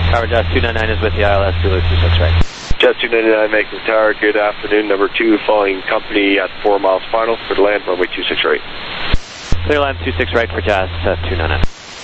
Tower Jazz 299 is with the ILS, Zulu 26 right. Jazz 299, Vancouver Tower, good afternoon. Number 2, following company at 4 miles final for the land, runway 26 right. Clear land 26 right for Jazz 299.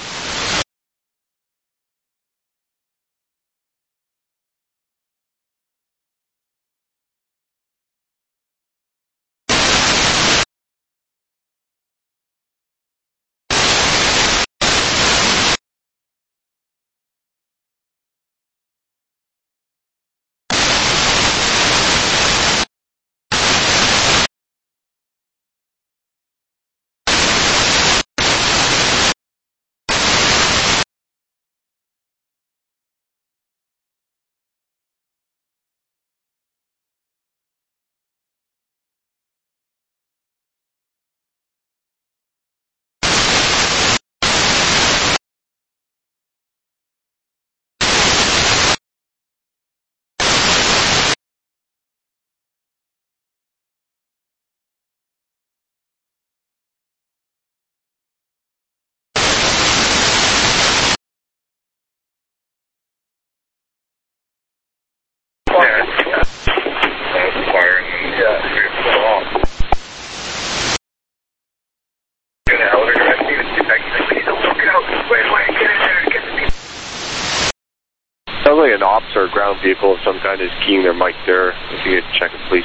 Sounds like an ops or a ground vehicle of some kind is keying their mic there. If you could check it, please.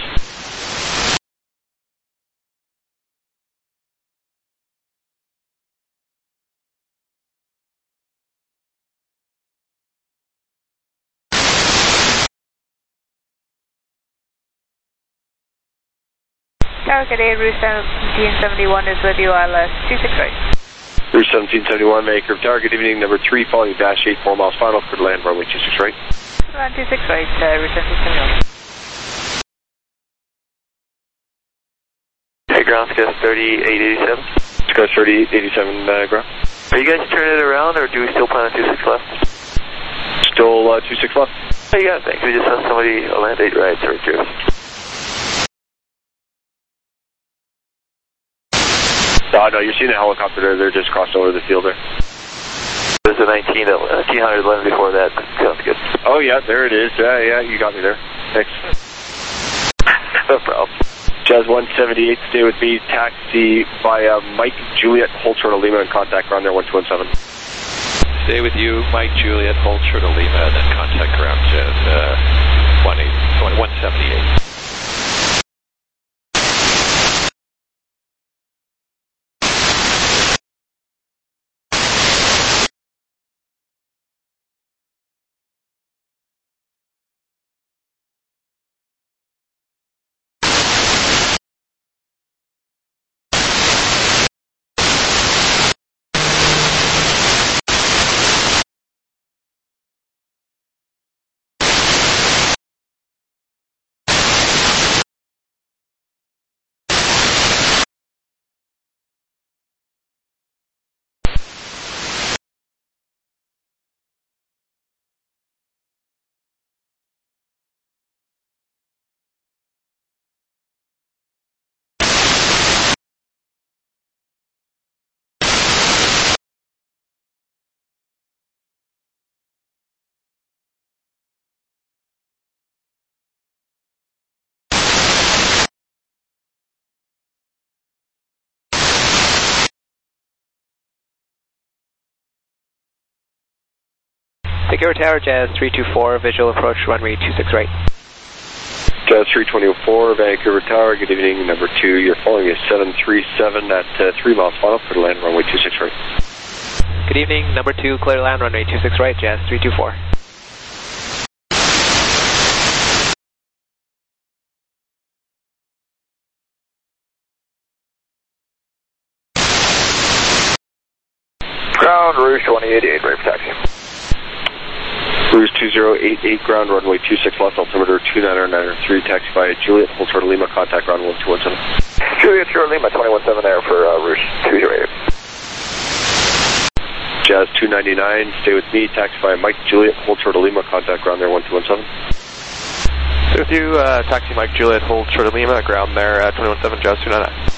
Tower Cadet, Route 1771 is with you, ILS 26 right. Route 1771, Vancouver Tower, good evening. Number 3, following dash 8, 4 miles final for the land, runway 26 right. Land 26 right, Route 1771. Hey, ground Scus 3887. Scus 3887, ground. Are you guys turning it around, or do we still plan on 26 left? Still 26 left. Hey, yeah, thanks. We just saw somebody land 8 right, sorry, curious. No, you're seeing a helicopter there. They're just crossed over the field there. There's a 1900 land before that. Sounds good. Oh, yeah, there it is. Yeah, you got me there. Thanks. No problem. Jazz 178, stay with me. Taxi via Mike Juliet, hold short of Lima, and contact ground there 1217. Stay with you, Mike Juliet, hold short of Lima, and then contact ground Jazz 178. Vancouver Tower, Jazz 324, visual approach runway 26 right. Jazz 324, Vancouver Tower, good evening. Number 2, you're following is 737 at 3 miles final for the land, runway 26 right. Good evening, number 2, clear land, runway 26 right, Jazz 324. Ground, Rouge 2088, right for taxi. Rouge 2088, ground runway 26 left, altimeter 2993, taxi via Juliet, hold short of Lima, contact ground 1217. Juliet, short Lima, 217 there for Rouge 2088. Jazz 299, stay with me, taxi via Mike Juliet, hold short of Lima, contact ground there 1217. Stay with you, taxi Mike Juliet, hold short of Lima, ground there 217, Jazz 299.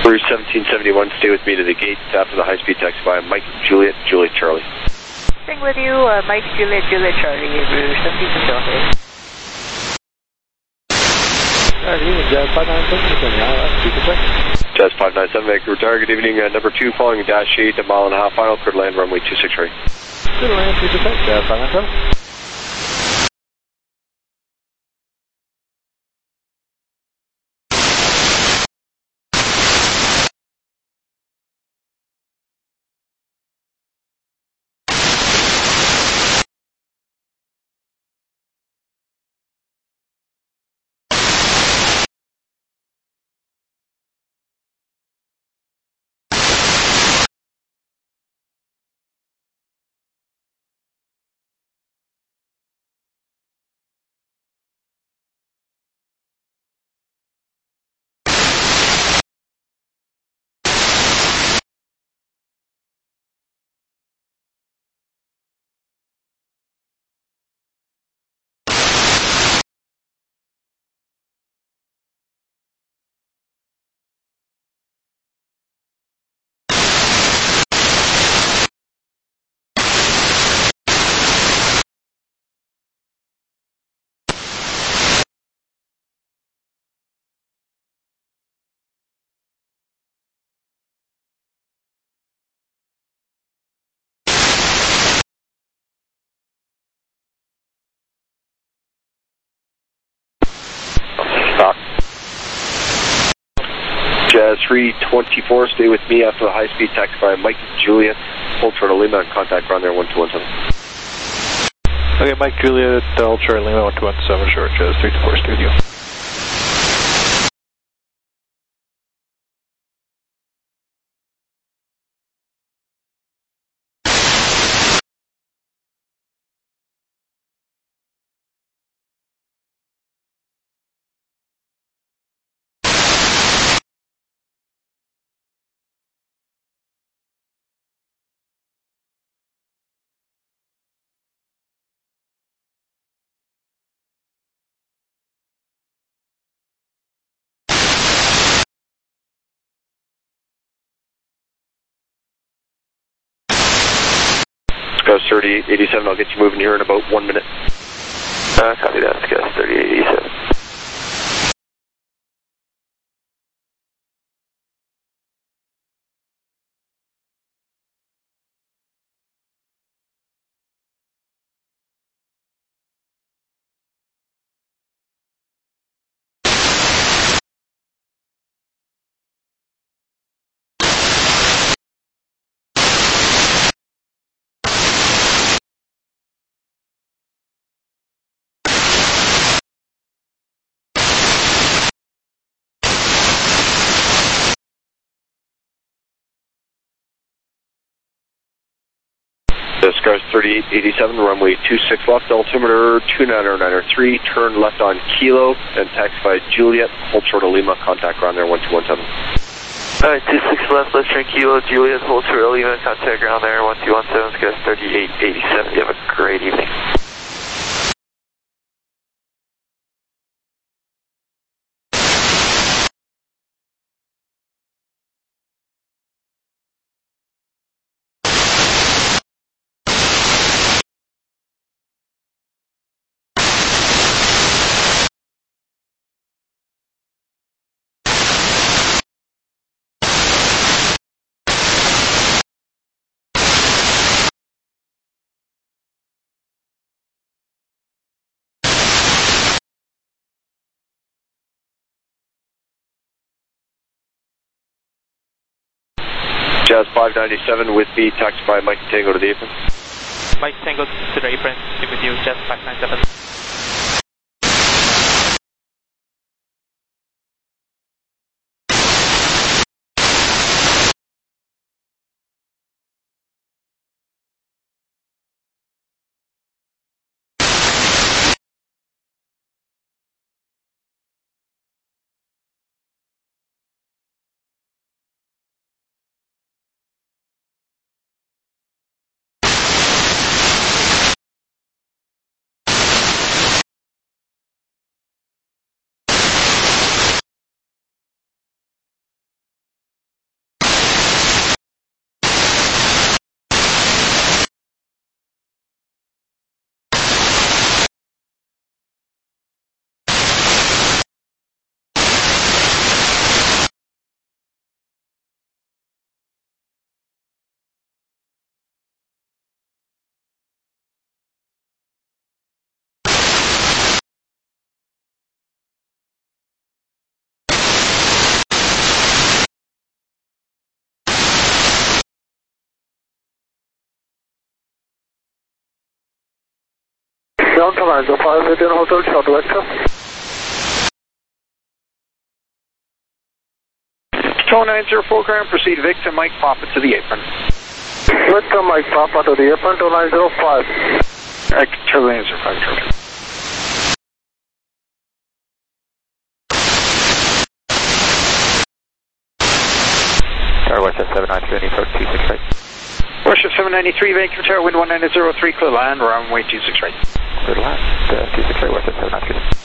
Bruce 1771, stay with me to the gate after the high-speed taxi by Mike Juliet, Juliet Charlie. Staying with you, Mike Juliet, Juliet Charlie, Bruce 1771. Jazz 597, Jazz 597, Vancouver Tower, good evening, number 2, following dash 8, a mile and a half final, clear to land runway 26 right. Clear to land 26 right, Jazz 597. Stop. Jazz 324, stay with me after the high-speed taxi by Mike Juliet, hold short of Lima, and contact ground there 1217. Okay, Mike Juliet, hold short Lima 1217, short, Jazz 324, stay with you. Gus 3887, I'll get you moving here in about 1 minute. Copy that, Gus 3887. Scars 3887, runway 26 left, altimeter 29093, turn left on Kilo, and taxi by Juliet, hold short of Lima, contact ground there 1217. Alright, 26 left, let's turn Kilo, Juliet, hold short of Lima, contact ground there 1217, Scars 3887. You have a great evening. Jazz 597 with me, taxi by Mike Tango to the apron. Mike Tango to the apron, stick with you, Jazz 597. Ground command, 5 within hotel, short vector. Tower 904 ground, proceed Victor Mike Papa to the apron. Victor Mike Papa to the apron, 2905. Tower 905, Georgia. Tower Westjet 793, approach 26 right. Westjet 793, Vancouver Tower, wind 1903, clear land, runway 26 right. Clear land, 26 right, Westjet 793.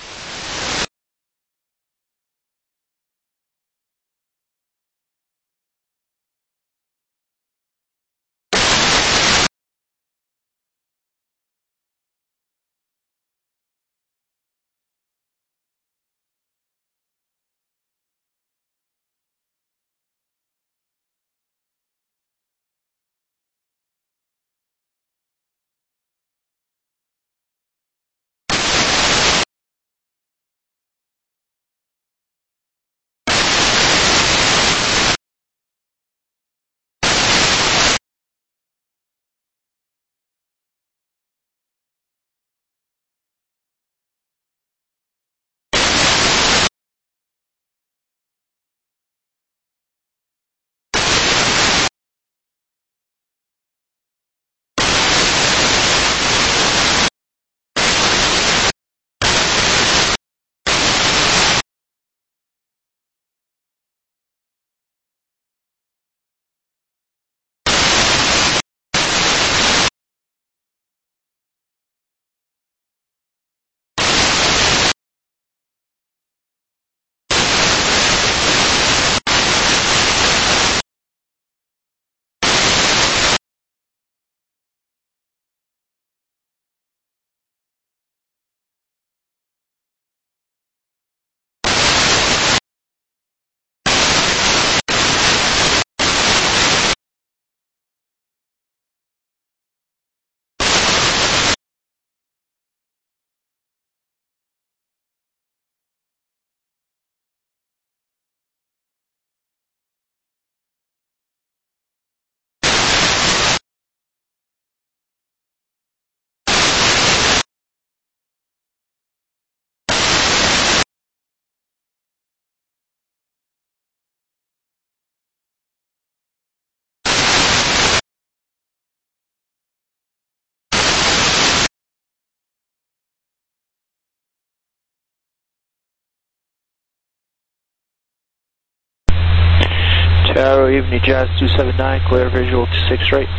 Tower Evening Jazz 279, clear visual to 6 right.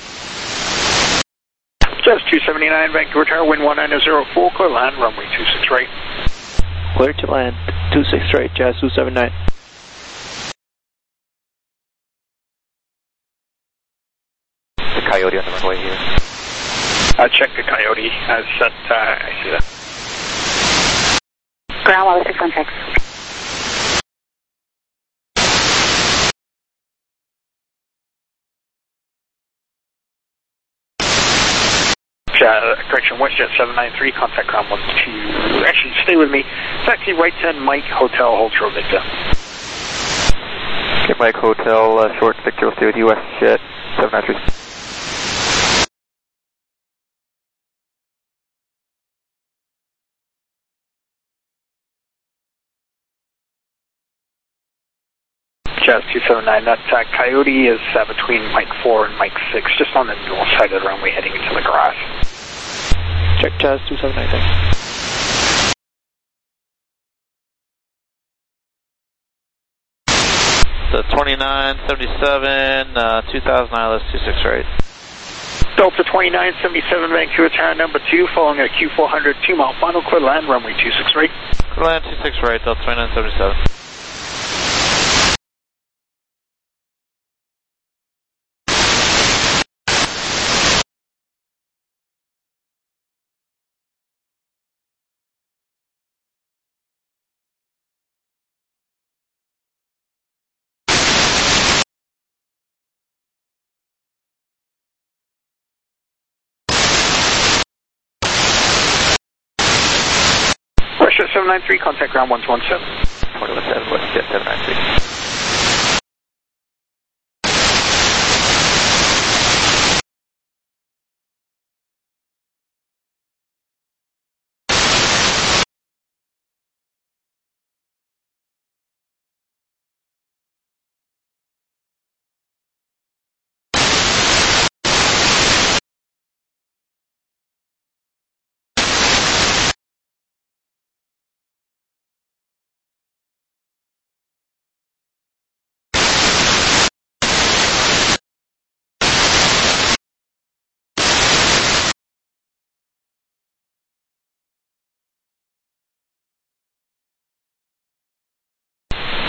Jazz 279, Vancouver Tower, wind 1904, clear land, runway 26 right. Clear to land, 26 right, Jazz 279. The Coyote on the runway here. Check the Coyote, as set, I see that. Ground level 616. Correction, WestJet 793, contact ground 12. Actually, stay with me. Taxi right 10, Mike Hotel, hold short Victor. Okay, Mike Hotel, short Victor, will stay with you, WestJet 793. Jazz 279, that Coyote is between Mike 4 and Mike 6, just on the north side of the runway heading into the grass. Check Jazz 279, thanks. So 2977, 2000 ILS 26 right. Delta 2977, Vancouver Tower number 2, following a Q400, 2 mile final, clear land, runway 26 right. Clear land 26 right, Delta 2977. Russia 793, contact ground 117. 117, WestJet 793.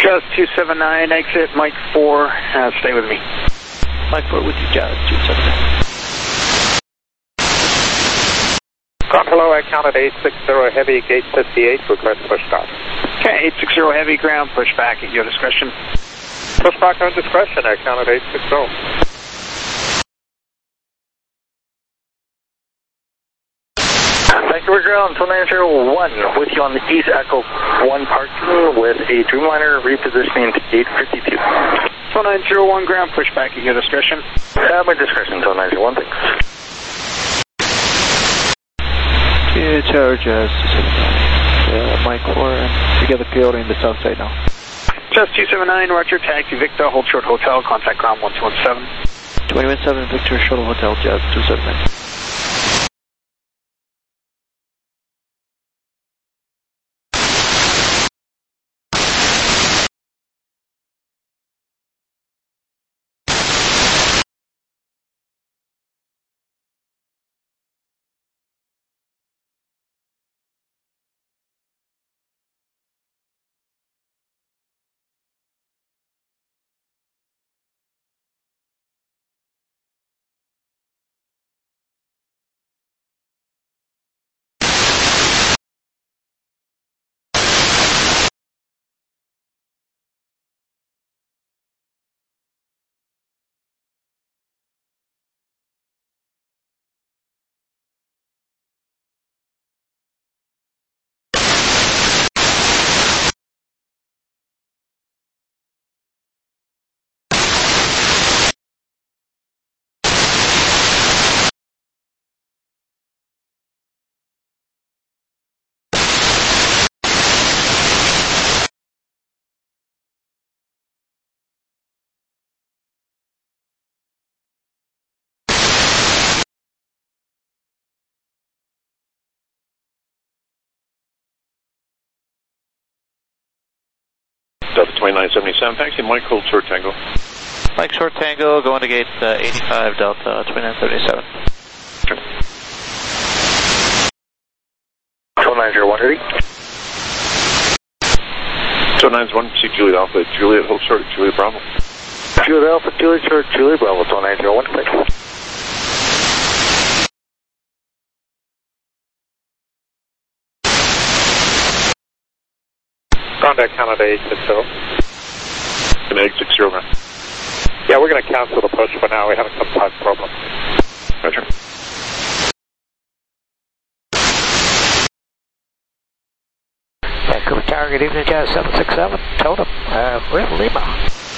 Jazz 279, exit Mike 4, stay with me. Mike 4 with you, Jazz 279. Hello, I counted 860 Heavy, gate 58, request pushback. Okay, 860 Heavy, ground, pushback at your discretion. Pushback on discretion, I counted 860. Vancouver ground, 2901, with you on the East Echo 1 parking with a Dreamliner repositioning to gate 52. 2901, ground, pushback at your discretion. My discretion, 2901, thanks. Tower Jazz 279. Mike 4, and together PO in the south side now. Jazz 279, Roger, taxi Victor, hold short hotel, contact ground 1217. 217 Victor, shuttle hotel, Jazz 279. Delta 2977, taxi Mike, hold short Tango. Mike short Tango, going to gate 85 Delta 2977. Sure. 2901, ready? 2901, see Juliet Alpha, Juliet, hold short, Juliet Bravo. Juliet Alpha, Juliet short, Juliet Bravo, 2901, thanks. Contact Canada 860. And 860, man. Yeah, we're going to cancel the push for now. We're having some type problem. Roger. Vancouver Tower, good evening, Jazz 767. Totem, we're in Lima.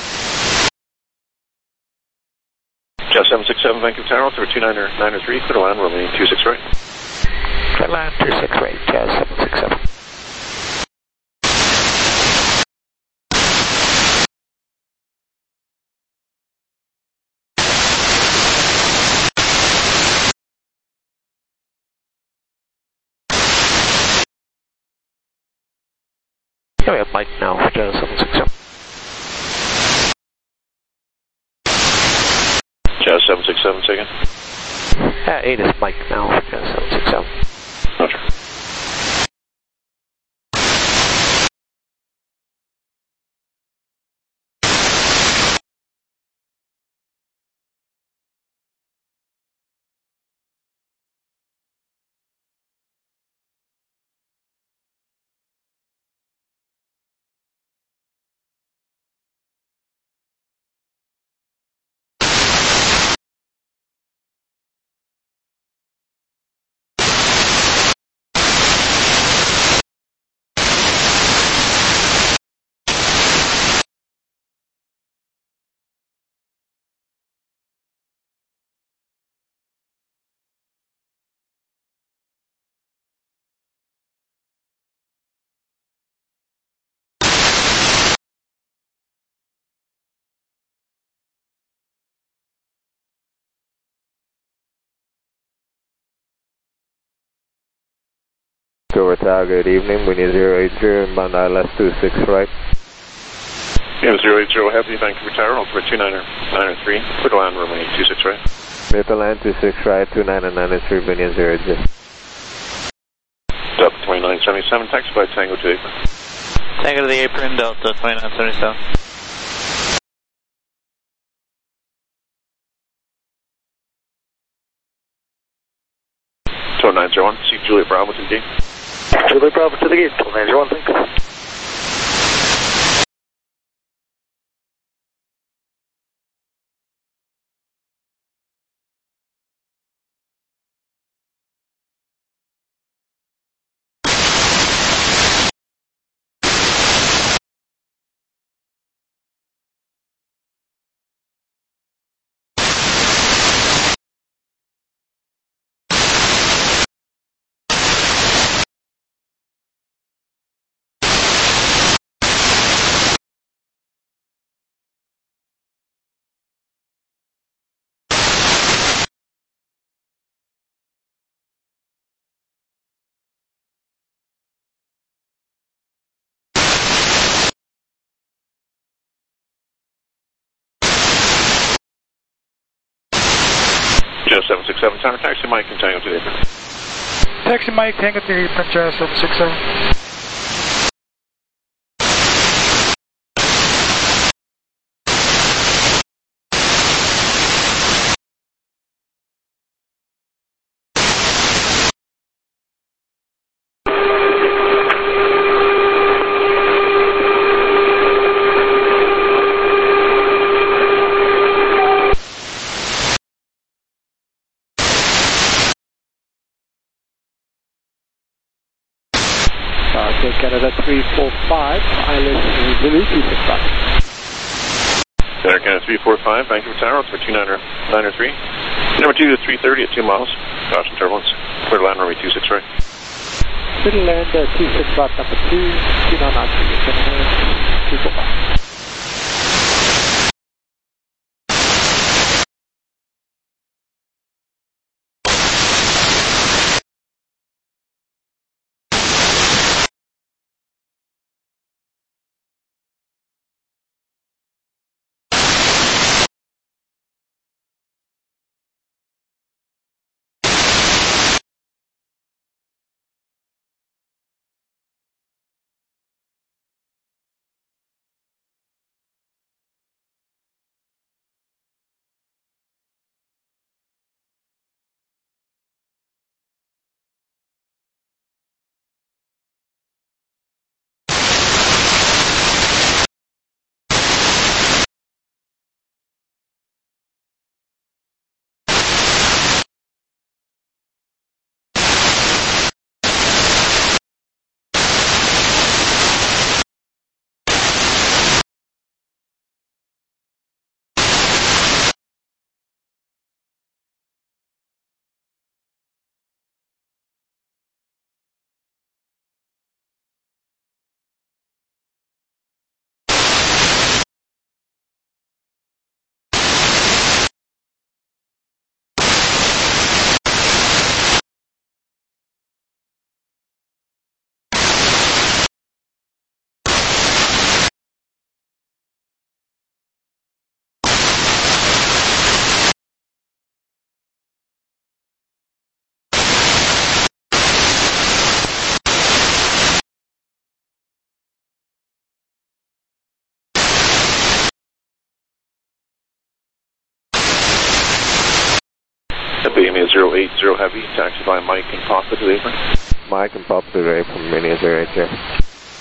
Jazz 767, Vancouver Tower, Altimeter 2993, clear to land, remaining 26 right. Clear land 26 right, Jazz 767. We have Mike now for Jazz 767. Jazz 767, second. 8 is Mike now for Jazz 767. Roger. Vancouver Tower, good evening. We need 080 inbound ILS 26 right. Yeah, 080 Heavy, Vancouver Tower, Altimeter 2993, clear to land, remaining 26 right. Maple Line 26 right, 2993, Binion 080. Delta 2977, taxi by Tango to Apron. Tango to the apron, Delta 2977. 901, see Juliet Bravo to the gate. Juliet Bravo to the gate, 901, thanks. Joe 767, Tower Taxi Mike and Tango to the apron. Taxi Mike, Tango to the apron, Joe 767. Canada 345, Island Zulu 265. Center Canada 345, Vancouver Tower, for 2993. Number 2 to 330 at 2 miles. Caution turbulence. Clear to land runway 26 right. Clear to land 265, number 2, 2993, 245. BME 080 Heavy, taxi by Mike and Papa to the apron. Mike and Papa to the apron, Mini 080.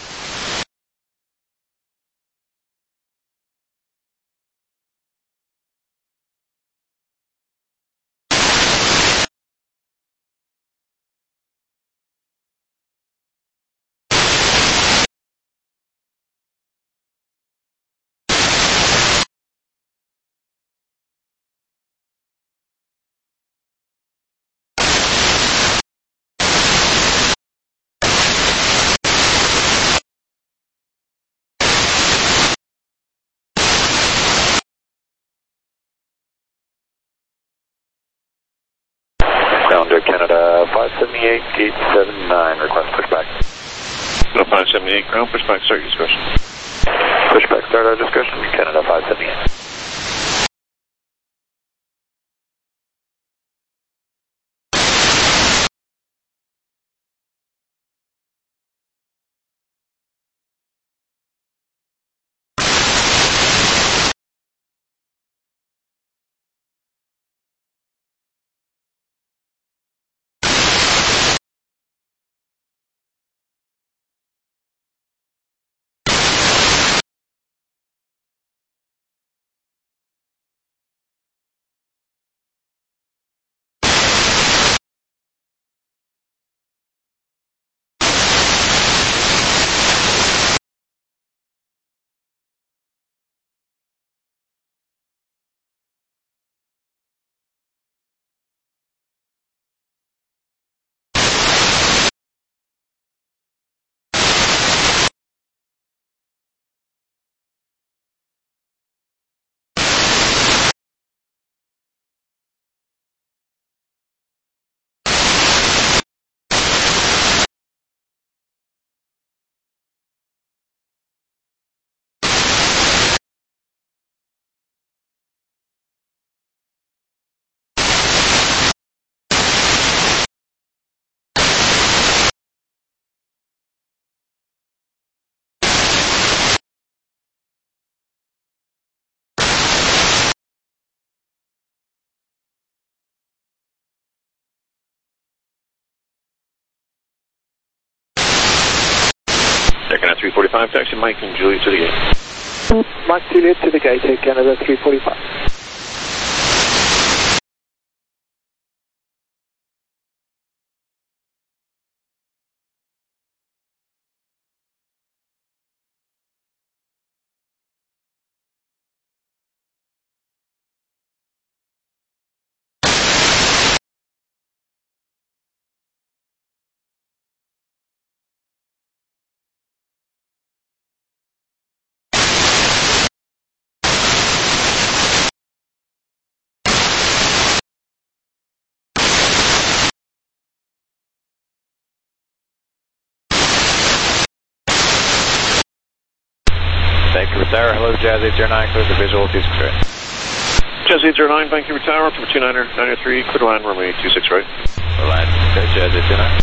Canada 578, gate 79, request pushback. 578, ground pushback, start your discussion. Pushback, start our discussion, Canada 578. 345, taxi Mike and Juliet to the gate. Mike Juliet to the gate, Air Canada 345. Thank you, Tower. Hello, Jazz 809, clear the visual 26 right. Jazz 809, thank you, Tower, to 2993, clear to land, runway 26 right. Clear line, okay, Jazz 809.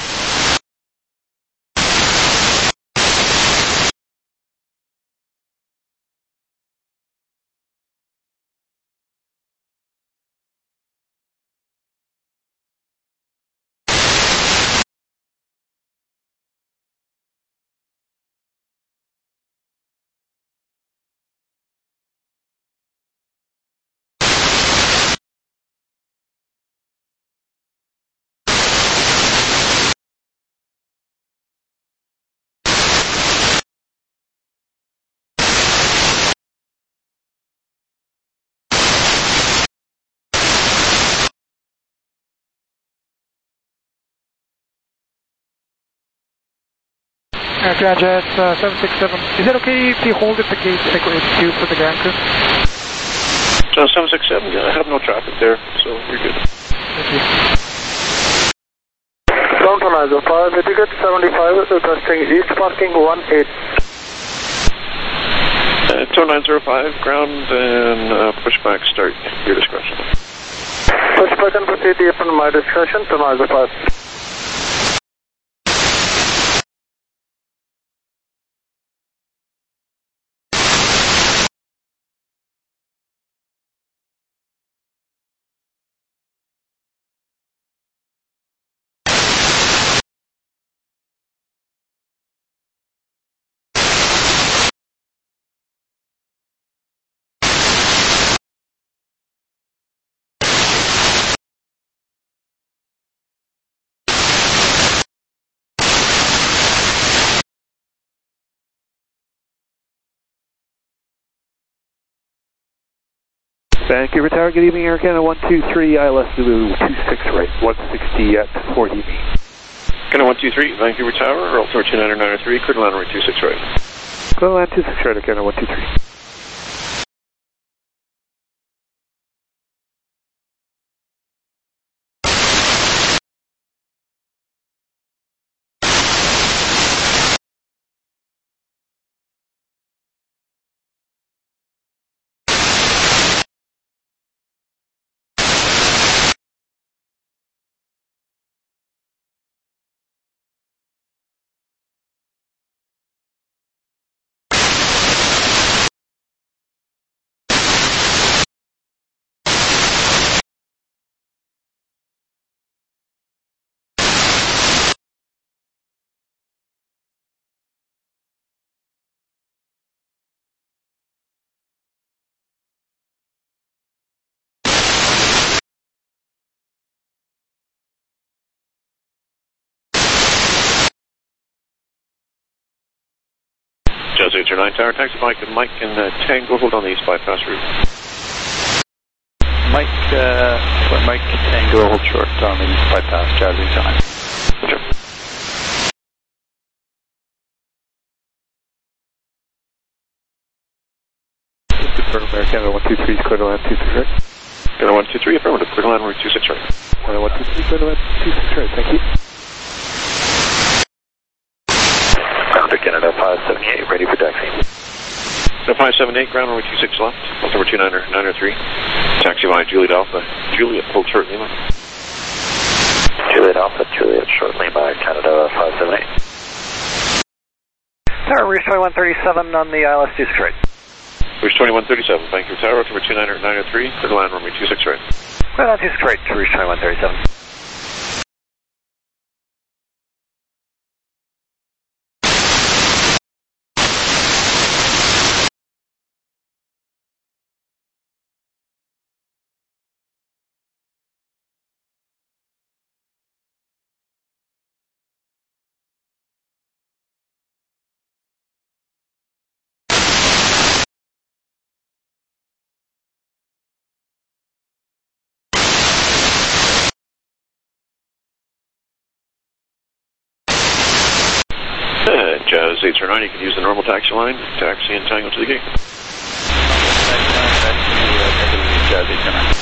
Jazz 767. Is it okay if you hold at the gate Echo 82 for the ground crew? 767, yeah, I have no traffic there, so you're good. Thank you. Ground on ISO 5, etiquette 75, requesting east parking 18. 2905, ground and pushback start, your discretion. Pushback and proceed upon my discretion to ISO 5. Vancouver Tower, good evening, Air Canada 123, ILS Zulu 26 right, 160 at 40 me. Canada 123, Vancouver Tower, altimeter 2993, clear to land, runway 26 right. Clear to land 26 right, Air Canada 123. Jazz 809 Tower, taxi Mike and Tango, hold on the east bypass route. Mike Tango, hold short on the east bypass, Jazz 809. Sure. Confirm Air Canada 123, clear to land 26 right. Canada 123, affirmative, clear to land, runway 26 right. Canada 123, clear to land 26 right, thank you. Canada 578, ready for taxi. Canada 578, ground runway 26 left, altimeter 2993, taxi by Juliet Alpha, Juliet, hold short Lima. Juliet Alpha, Juliet, short Lima, Canada 578. Tower, reach 2137 on the ILS 26 right. Reach 2137, Vancouver Tower, altimeter 2993, clear to land, runway 26 right. Clear land 26 right to reach 2137. 809, you can use the normal taxi line, taxi and Tango to the gate. Jazz 809.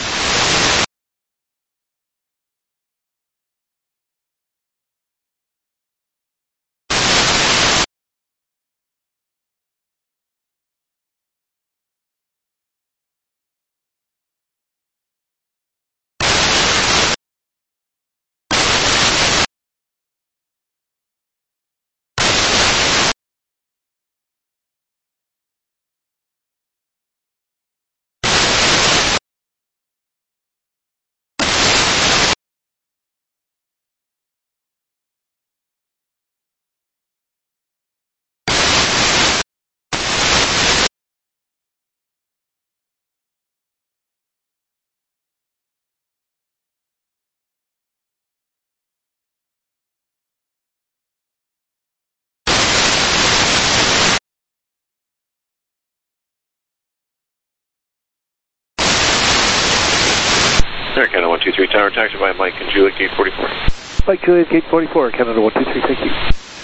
Air Canada 123 Tower, taxi by Mike and Juliet, gate 44. Mike Juliet, gate 44, Canada 123, thank you.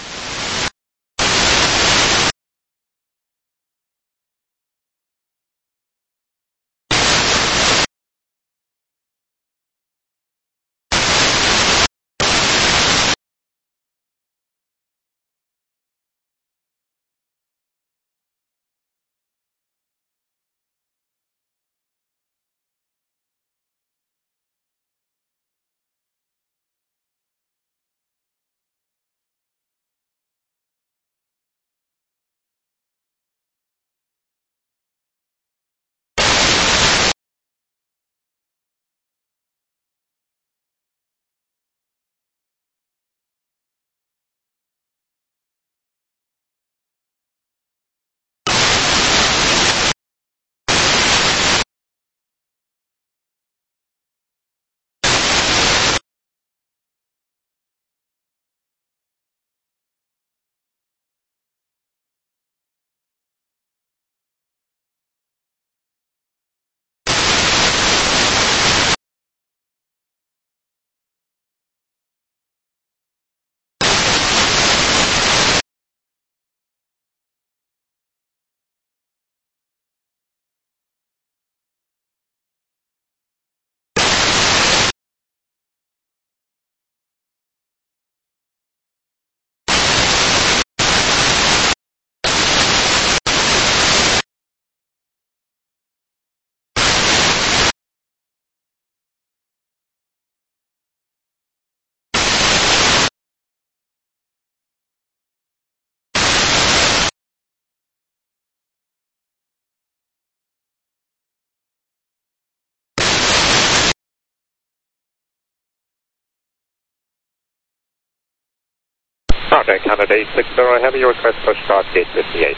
Contact Canada 860 Heavy, your request for start gate 58.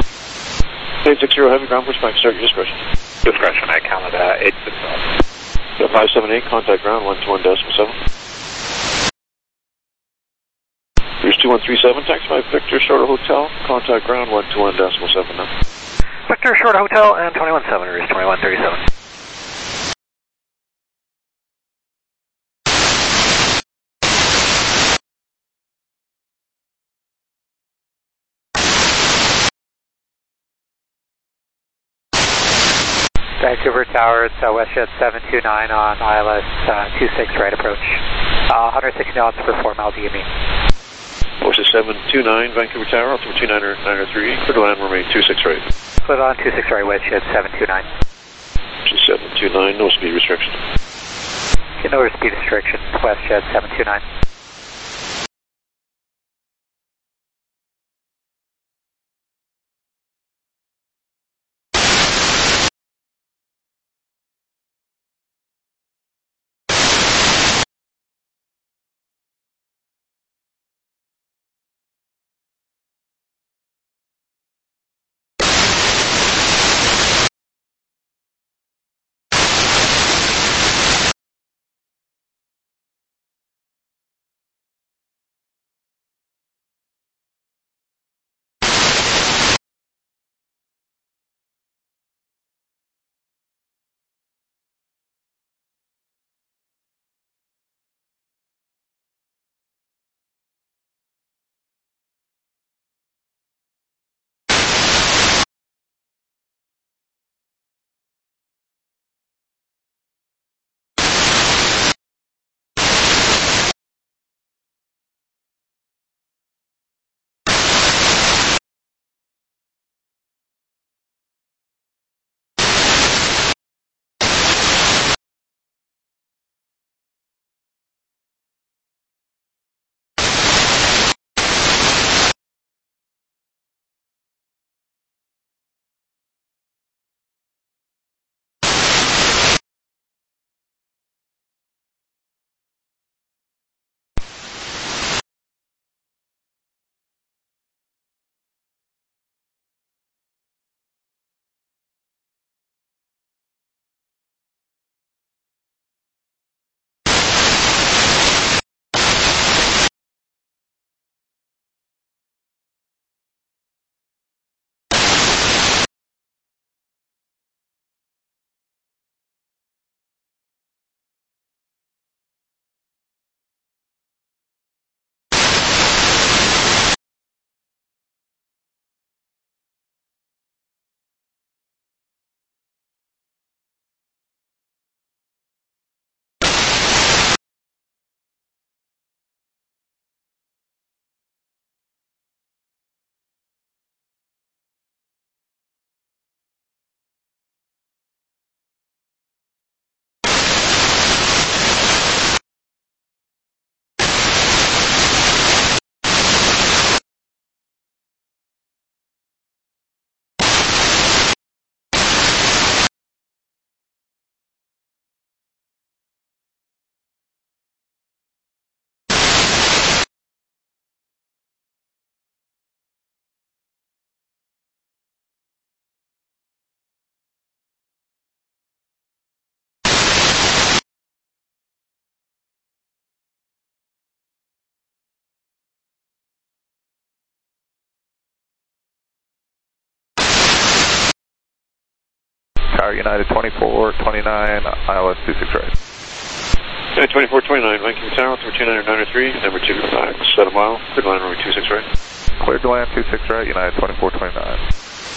860 Heavy, ground push back, start your discretion. Discretion, Air Canada 860. 578, contact ground 121.7. Here's 2137, taxi by Victor Shorter Hotel, contact ground 121.7 now. Victor Shorter Hotel and 217, here's 2137. Vancouver Tower, it's WestJet 729 on ILS 26 right approach. 160 knots for 4 miles EME. WestJet 729, Vancouver Tower, altimeter 2993, clear to land, remain 26 right. Clear on 26 right, WestJet 729. 729, no speed restriction. No speed restriction, WestJet 729. Tower United 2429, ILS 26 right. United 2429, Viking Tower, 29903, number 2, 7 mile, clear to land runway 26 right. Cleared to land 26 right, United 2429.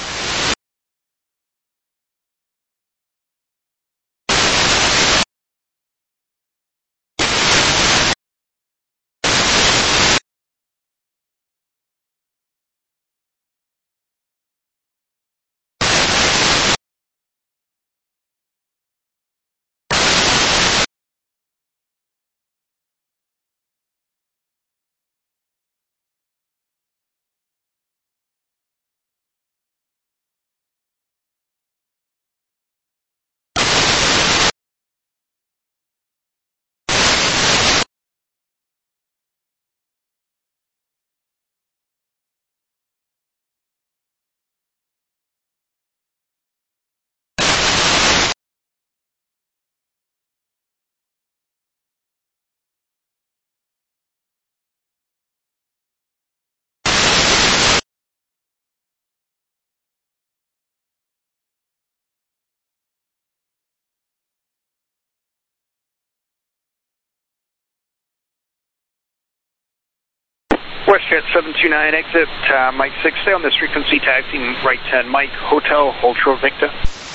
WestJet 729 exit, Mike 6, stay on this frequency, taxiing right 10, Mike Hotel Ultra Victor.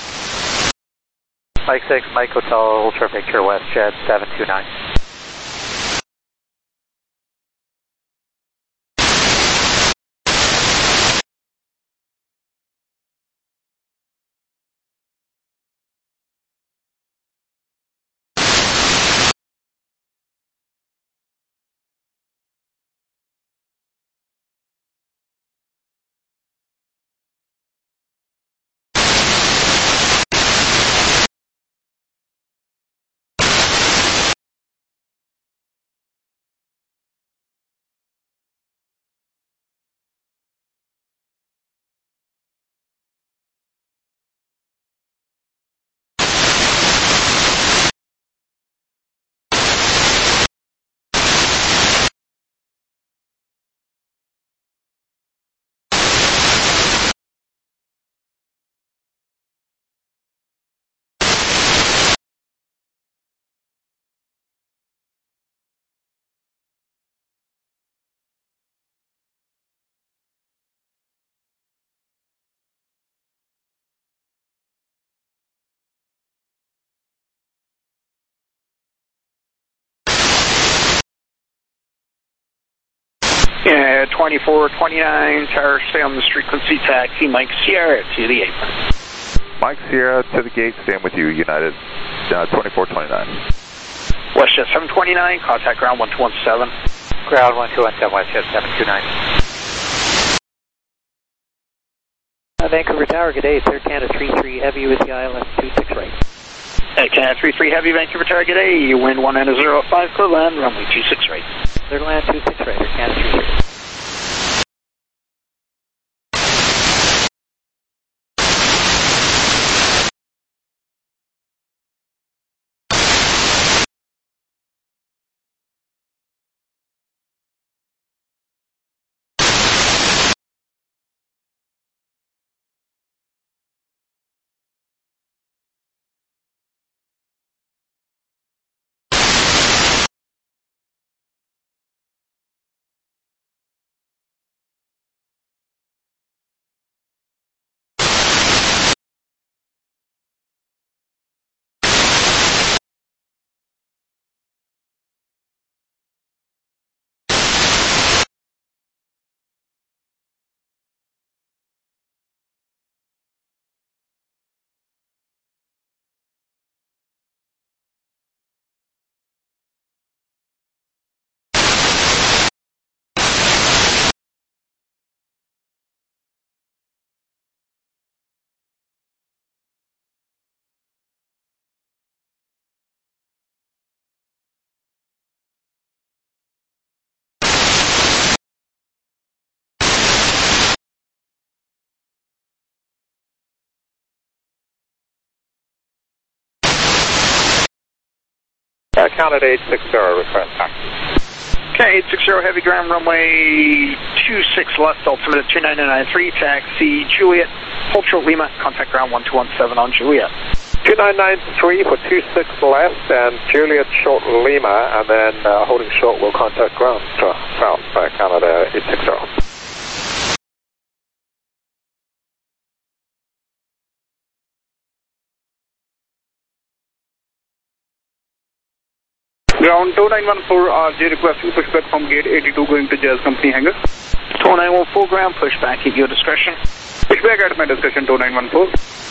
Mike 6, Mike Hotel Ultra Victor, WestJet 729. Yeah, 2429, tower, stay on this frequency, taxi, Mike Sierra to the apron. Mike Sierra to the gate, stand with you, United 2429. WestJet 729, contact ground 1217. Ground 1217, WestJet 729. Vancouver Tower, good day, Clear Canada 33 Heavy with the ILS 26 right. Canada 33 Heavy, Vancouver Tower, good day, you wind 190.05, clear land, runway 26 right. Clear to land 26 right, Canada 33. Canada 86 request taxi. Okay, 860 heavy ground runway 26 left, altimeter 2993, taxi Juliet, hold short Lima, contact ground 1217 on Juliet. 2993 for 26 left and Juliet short Lima, and then holding short will contact ground south by Canada 860. Ground 2914 RJ requesting pushback from gate 82 going to Jazz Company hangar. 2914 ground, pushback at your discretion. Pushback at my discretion, 2914.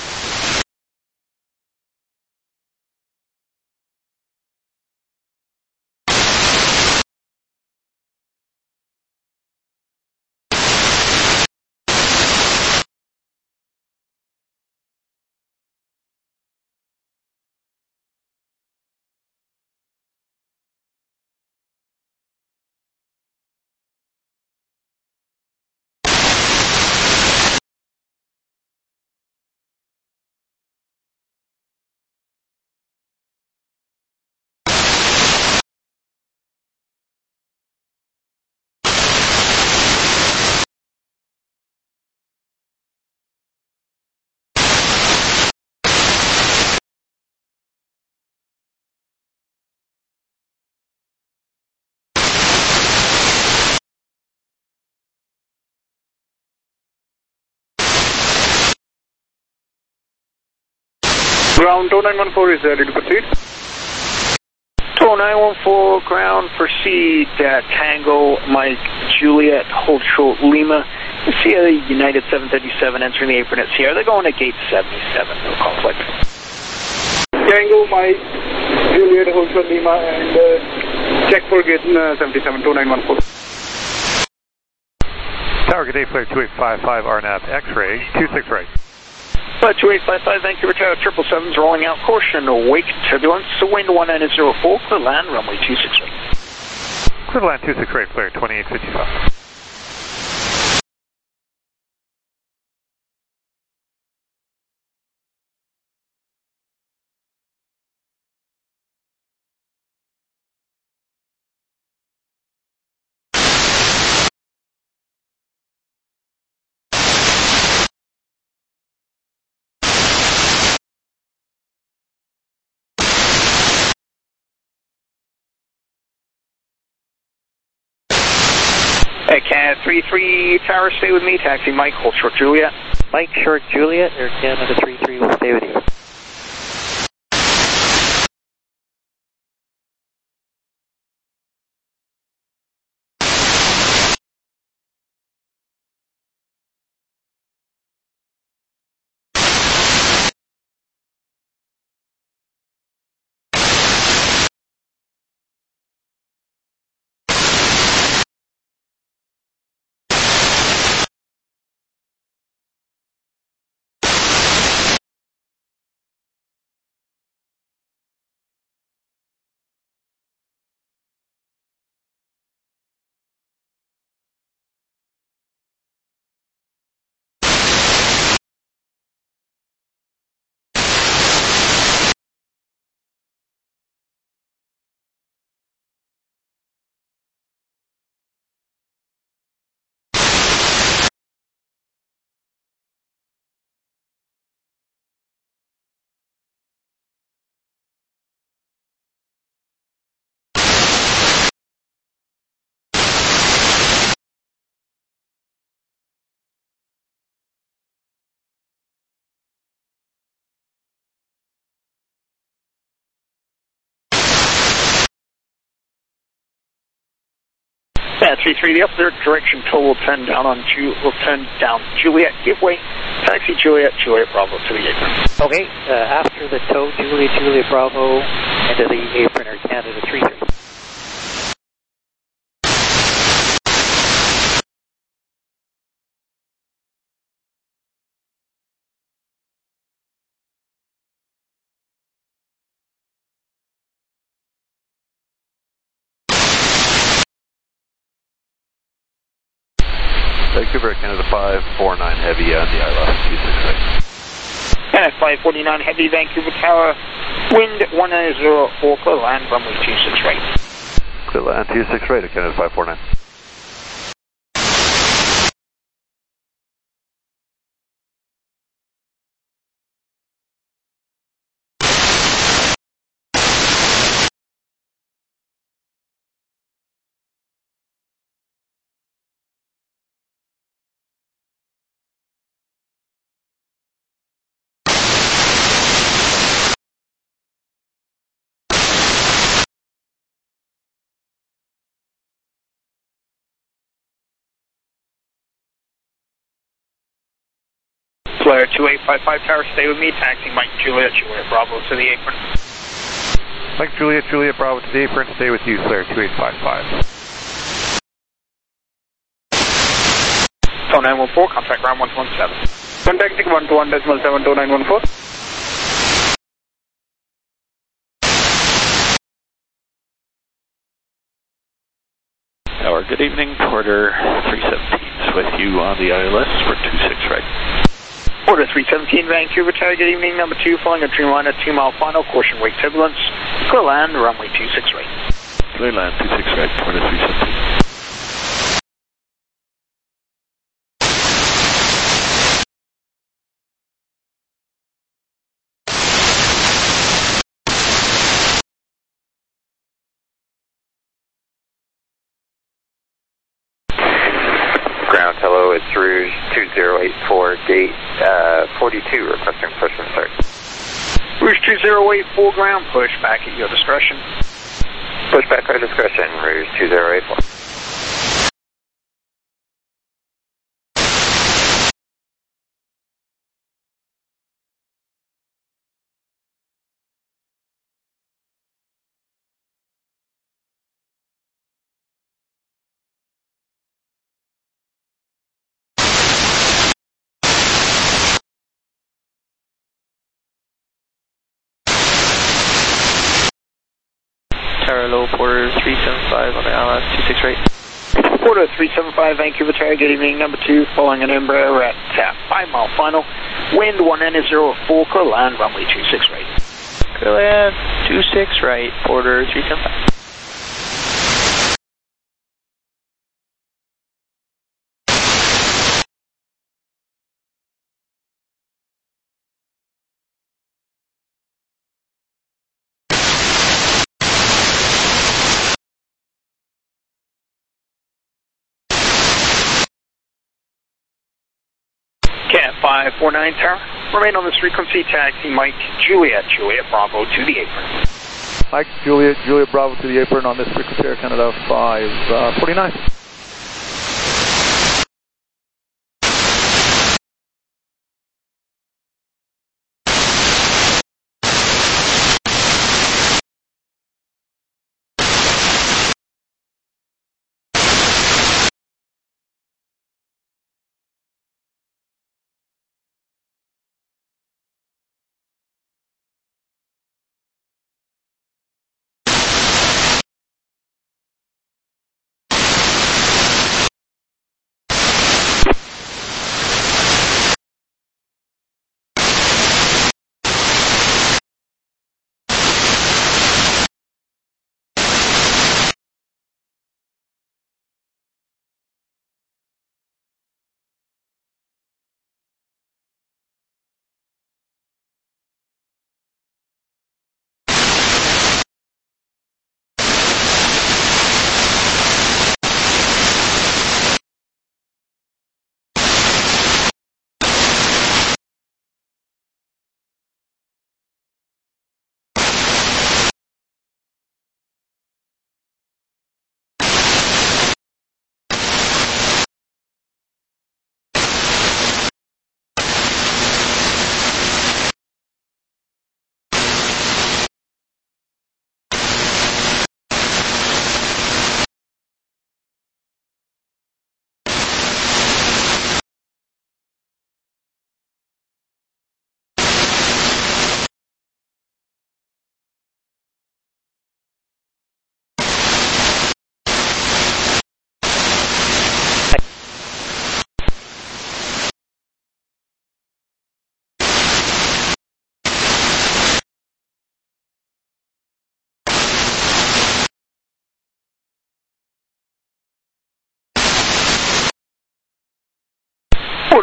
Ground 2914 is ready to proceed. 2914 ground, proceed Tango Mike Juliet, hold short Lima. You see a United 737 entering the apron at Sierra. They're going to gate 77, no conflict. Tango Mike Juliet, hold short Lima, and check for gate 77, 2914. Tower, good day, flare 2855 RNAV X-ray, 26 right. 2855, Vancouver Tower, 777's rolling out, caution, wake turbulence, wind 1904, clear land, runway 26 right. Clear land 26 right, flare 2855. Cat 33 Tower, stay with me. Taxi Mike, hold short Juliet. Mike short Juliet, Air Canada 33 will stay with you. Cat 33, the upward direction tow will turn down Juliet, give way. Taxi Juliet, Juliet Bravo to the apron. Okay, after the tow, Juliet Bravo into the apron, Air Canada 33. Vancouver, Canada 549 heavy on the ILS 268. Canada 549 heavy, Vancouver Tower, wind 1904, clear land, runway 26 right. Clearland 26 right, Canada 549. Flare 2855 tower, stay with me, taxi Mike Juliet, Juliet Bravo to the apron. Mike Juliet, Juliet Bravo to the apron, stay with you, Flare 2855. So 914, contact ground 117. Contacting 121.72914. Tower, good evening. Porter 317 with you on the ILS for 26 right. Porter 317, Vancouver Tower, good evening. Number 2, flying a Dreamliner 2-mile final, caution wake turbulence. Clearland, runway 26 right. Clearland 26 right, Porter 317. Ground, hello, it's Rouge 2084, gate 42, requesting push and start. Rouge 2084, ground, push back at your discretion. Push back at discretion, Rouge 2084. Tower low, Porter 375 on the ILS 26 right. Porter 375, Vancouver Tower, good evening. Number 2, following an Embraer at 5-mile final. Wind 1N is 0 at 4, Clearland, runway 26 right. Clearland 26 right, Porter 375. Cat 549 Tower, remain on this frequency, taxi Mike Juliet, Juliet Bravo to the apron. Mike Juliet, Juliet Bravo to the apron on this frequency, Air Canada 549.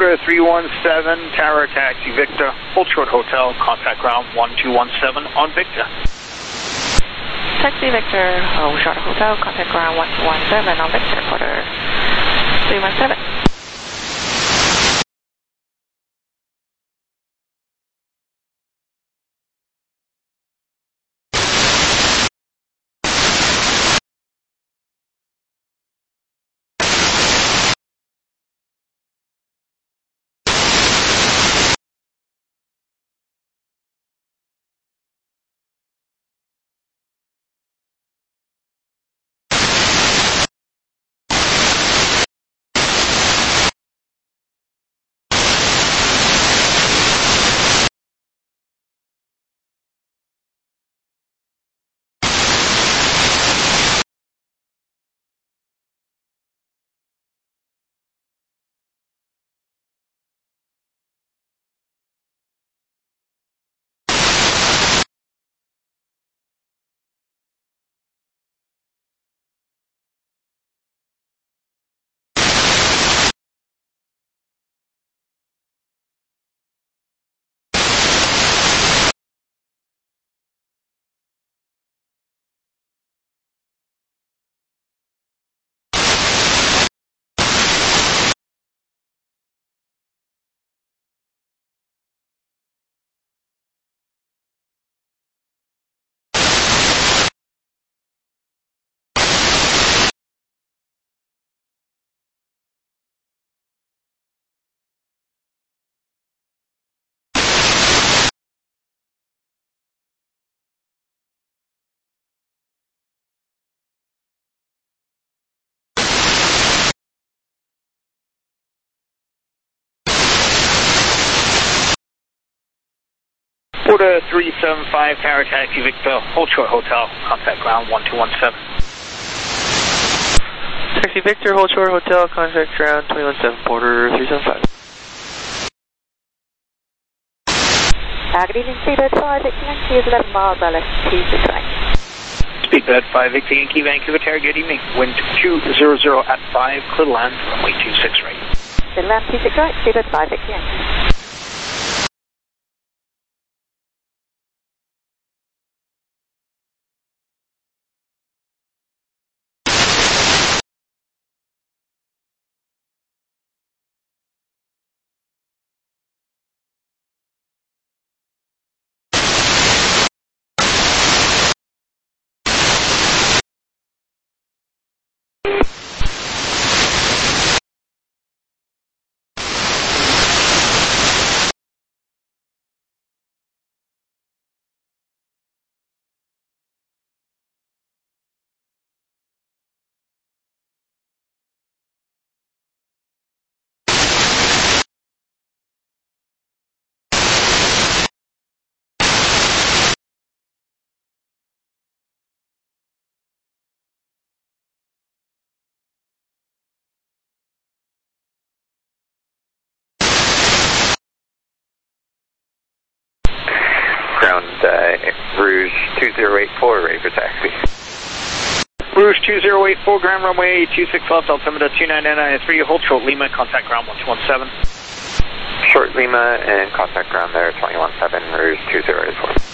Porter 317, Tower Taxi Victor, hold short hotel, contact ground 1217 on Victor. Taxi Victor, hold short hotel, contact ground 1217 on Victor, Porter 317. Porter 375, Tower Taxi Victor, hold short hotel, contact ground 1217. Taxi Victor, hold short hotel, contact ground 217, Porter 375. Good evening, Speedbird 5, Victor Yankee is 11 miles, LS 268. Speedbird 5, Victor Yankee, Vancouver Tower, good evening. Wind 200 at 5, clear land, runway 26 right. Clear land 26 right, Speedbird 5, Victor Yankee. Rouge 2084, ready for taxi. Rouge 2084, ground runway 26 left, altimeter 2993, hold short Lima, contact ground 1217. Short Lima and contact ground there 217, Rouge 2084.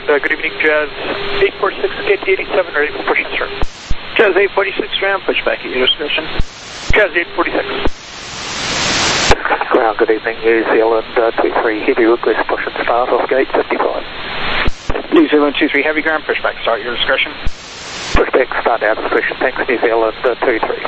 Good evening, Jazz 846, gate 87, ready for push and start. Jazz 846, ground, pushback at your discretion. Jazz 846. Ground, good evening, New Zealand 23, heavy request push and start off gate 55. New Zealand 23, heavy ground, pushback, start your discretion. Pushback, start now discretion, thanks, New Zealand 23.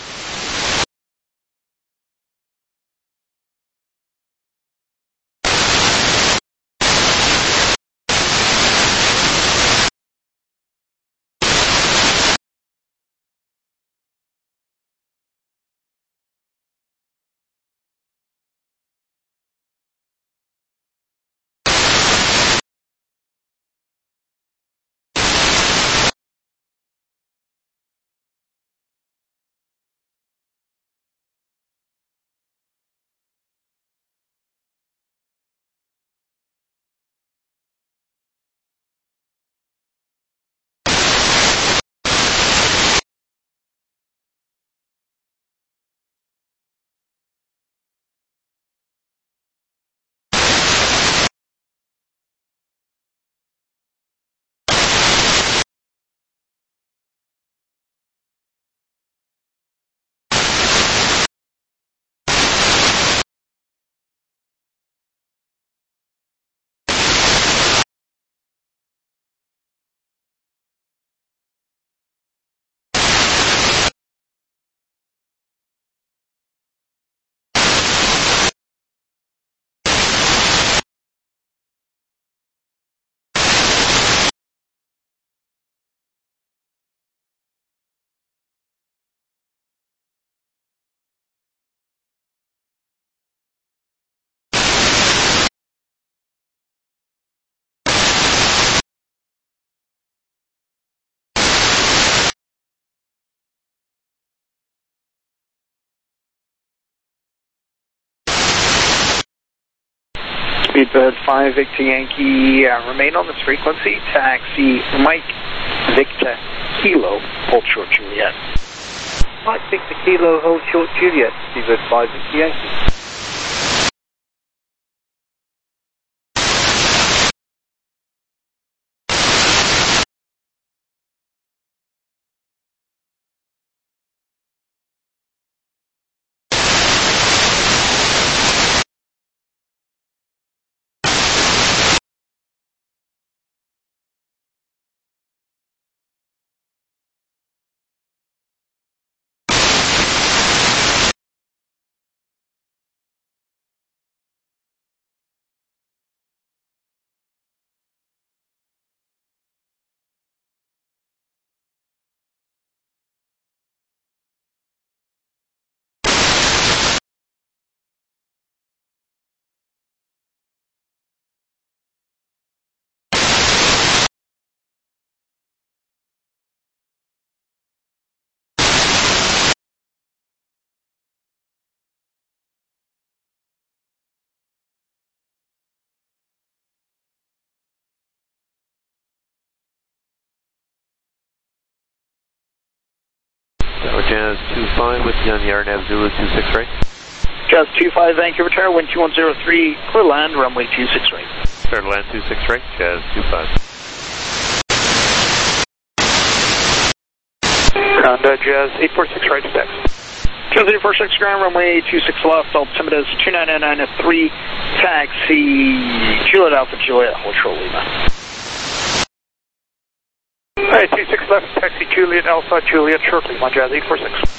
Speedbird 5 Victor Yankee, remain on this frequency, taxi Mike Victor Kilo, hold short Juliet. Mike Victor Kilo, hold short Juliet, Speedbird 5 Victor Yankee. Jazz 25 with you on the RNAV Zulu 26 right. Jazz 25, Vancouver Tower, wind 2103, clear land, runway 26 right. Clear to land 26 right, Jazz 25. Ground, Jazz 846, right stack. Jazz 846, ground, runway 26 left, altimeter is 29993, taxi Juliet Alpha Juliet, hold short Lima. Alright, 26 left, taxi Juliet Alpha Juliet, short Lima, Jazz 846.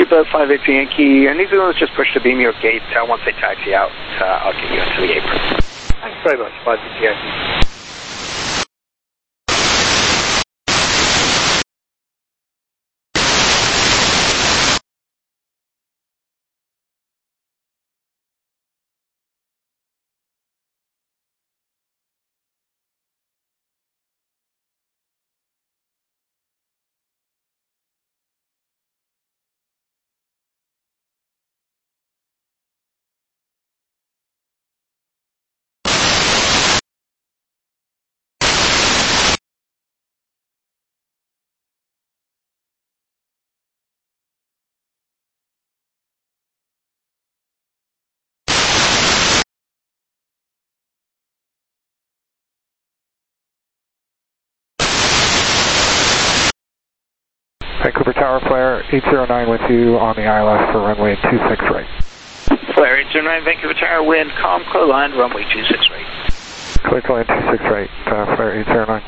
Speedbird 580 Yankee, New Zealand's just pushed to beam your gate. Once they taxi out, I'll get you into the apron. Thanks very much, 580 Yankee. Vancouver Tower, Flare 809 with you on the ILS for runway 26 right. Flare 809, Vancouver Tower, wind calm, clear line, runway 26 right. Clear to land 26 right, Flare 809.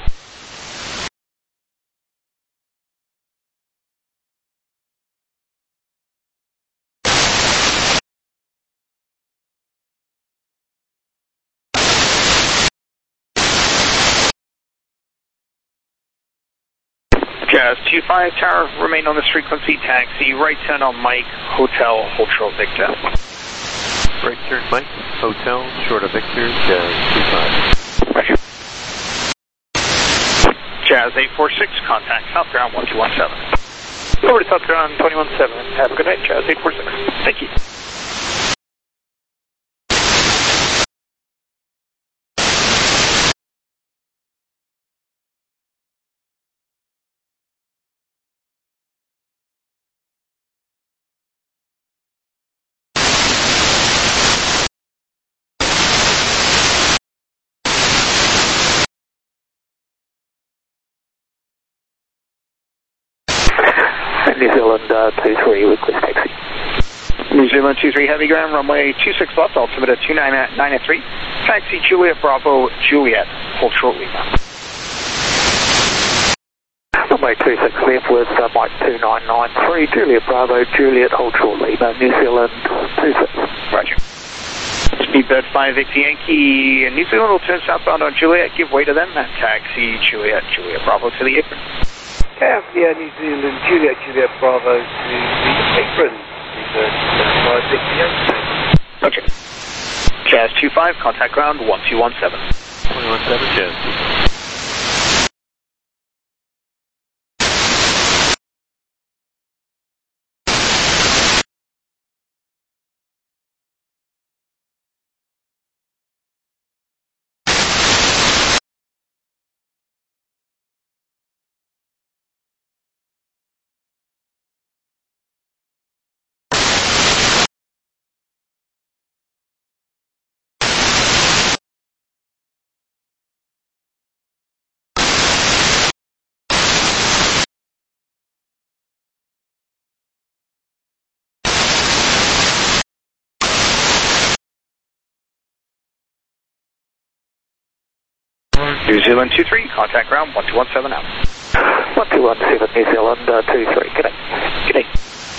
Jazz 25 Tower, remain on this frequency, taxi, right turn on Mike, Hotel, hold short Victor. Right turn Mike, Hotel, short of Victor, Jazz 25. Roger. Jazz 846, contact South Ground 1217. Over to South Ground 217. Have a good night, Jazz 846. Thank you. New Zealand 23, request taxi. New Zealand 23 heavy ground, runway 26 left, altimeter 293. Taxi Juliet Bravo, Juliet, hold short Lima. Runway 26 left with Mike 2993, Juliet Bravo, Juliet, hold short Lima, New Zealand 26. Roger. Speedbird 580 Yankee, New Zealand will turn southbound on Juliet, give way to them, and taxi Juliet, Juliet Bravo to the apron. Yeah, New Zealand, Juliet Bravo to the apron. Okay. Jazz 25, contact ground 1217. 217, Jazz 25. New Zealand 23, contact ground 1217 out. 1217, New Zealand 23, good day. Good day.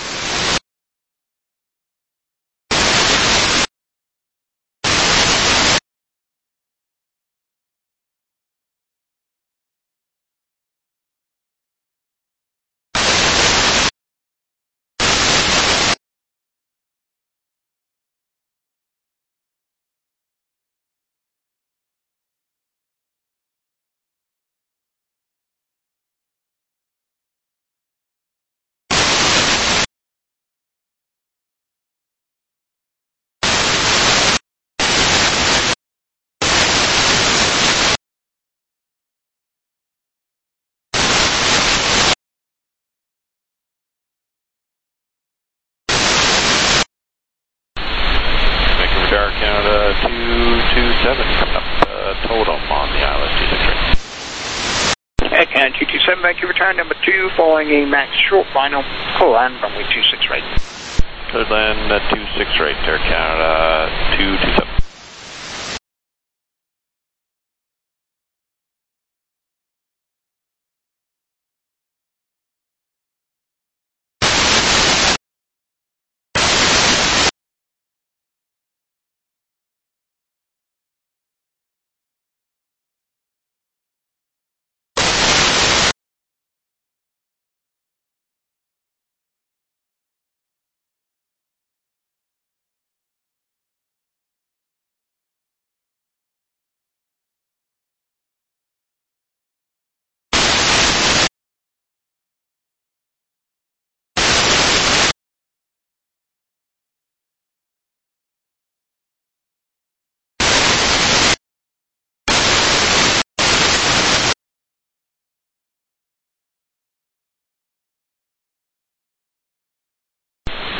Tower, Canada 227, coming up Totem on the ILS 263. Air Canada 227, Vancouver Tower, number 2, following a max short final, clear land, runway 26 right. Clear land 26 right, Air Canada 227.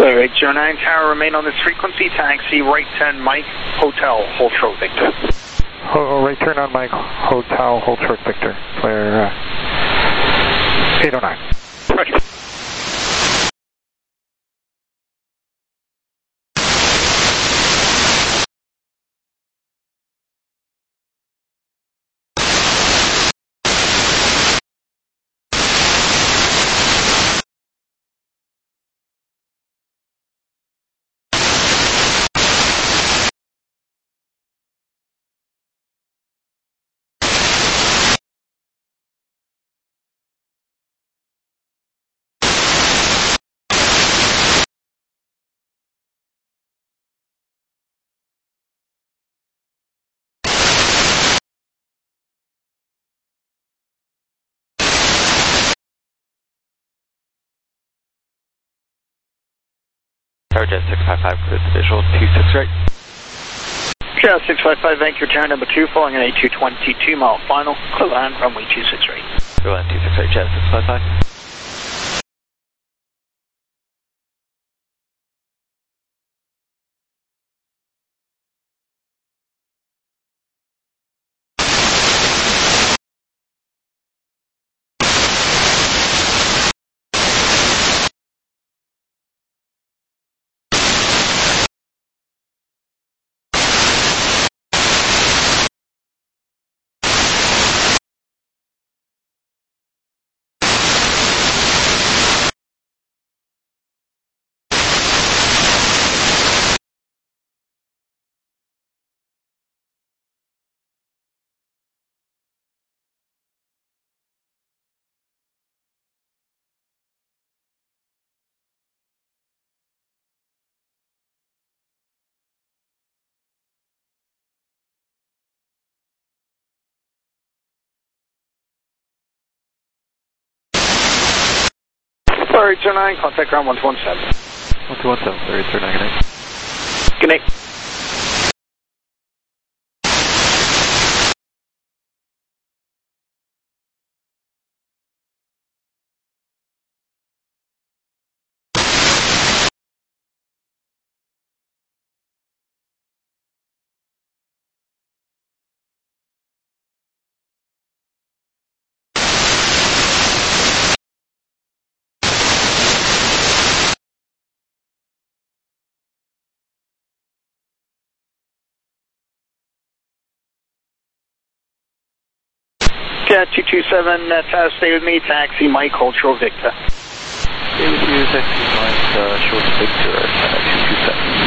Alright, 09 Tower, remain on this frequency. Taxi right 10 Mike, Hotel, hold short Victor. Right turn on Mike, Hotel, hold short Victor. Clear 809. Roger. Jet 655, clear the visual, 26 right. Jet 655, Vancouver Tower number 2, following an A222 mile final, clear land, runway 26 right. Clear land 26 right, Jet 655. Sorry, 09, contact ground 1217. 1217, sorry, 09, good night. Good night. Jet 227, stay with me, taxi Mike, hold short Victor. Stay with you, taxi Mike, short Victor, 227.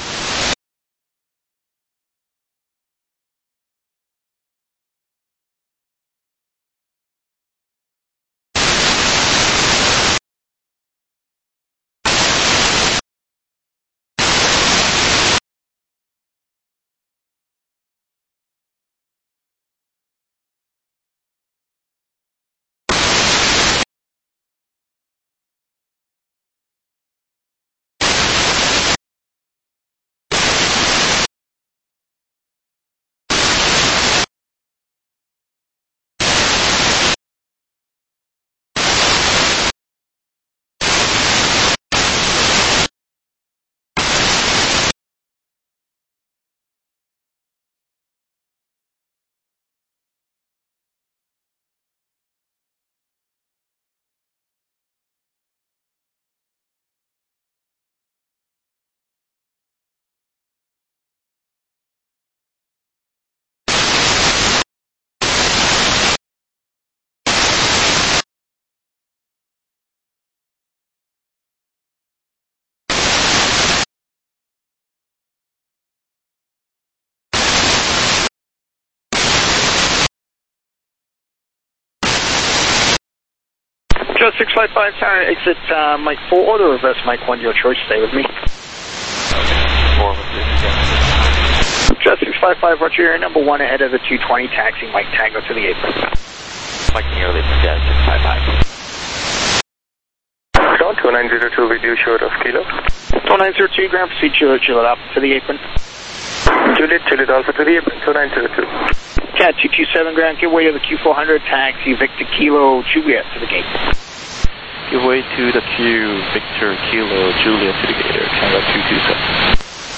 Jet 655, tower, exit Mike 4 or the reverse Mike 1, your choice, stay with me. Jet 655, roger, you're number 1 ahead of the 220, taxi Mike Tango to the apron. Mike nearly, Jet 655. Ground 2902, video short of Kilo. 2902, ground proceed, Juliet up to the apron. Juliet also to the apron, 2902. Cat 227, ground, give way to the Q400, taxi Victor Kilo Juliet to the gate. Give way to the Q, Victor, Kilo, Juliet to the Gator, Tango 227.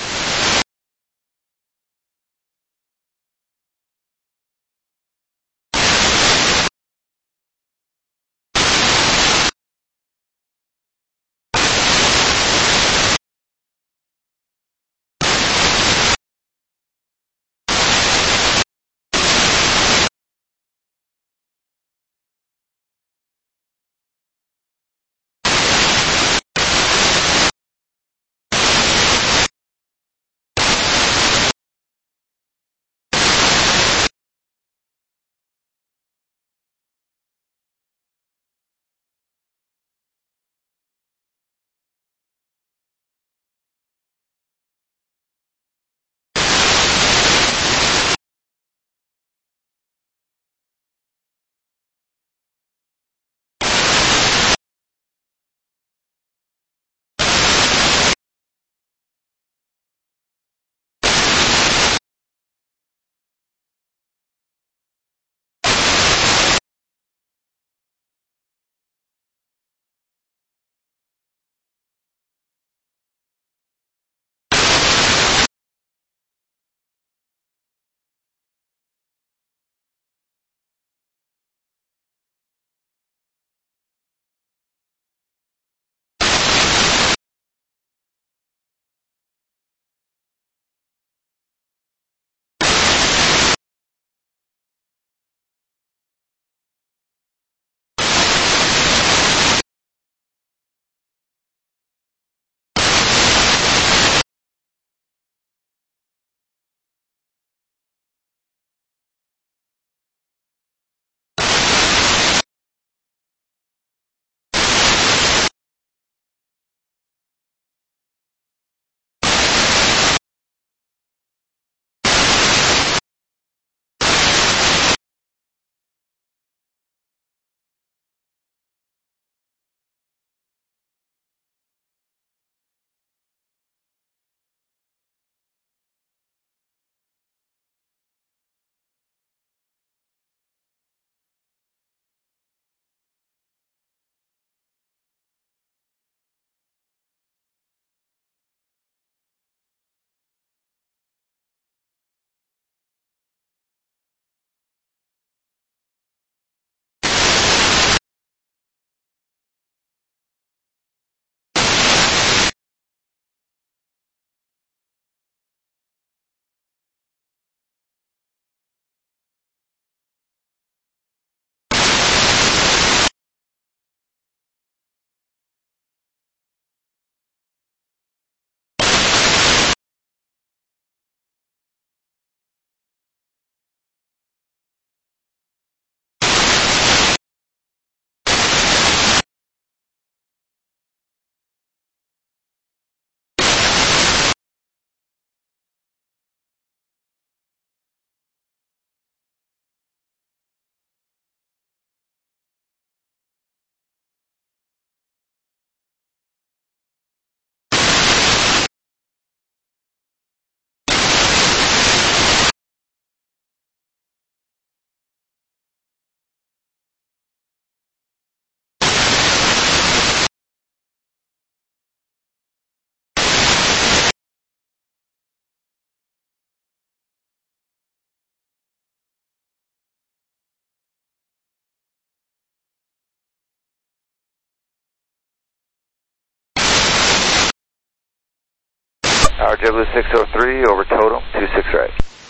Tower JetBlue 603 over total, 26 right.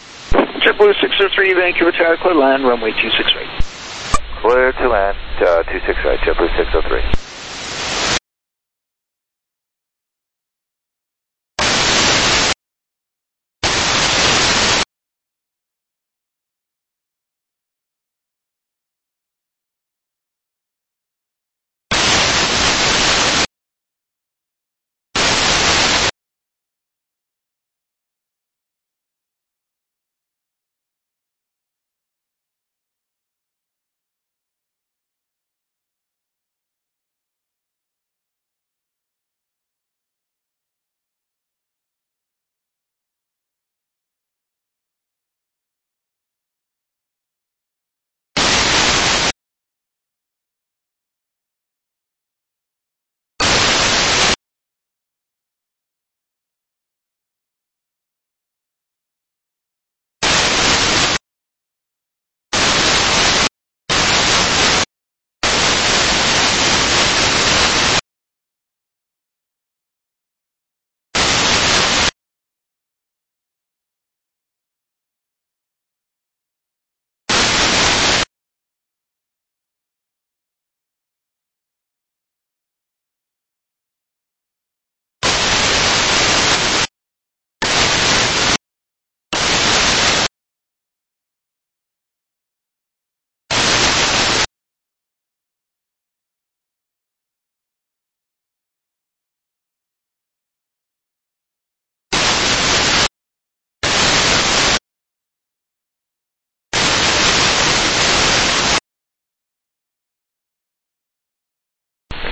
JetBlue 603, Vancouver Tower, clear land, runway 26 right. Clear to land, 26 right, JetBlue 603.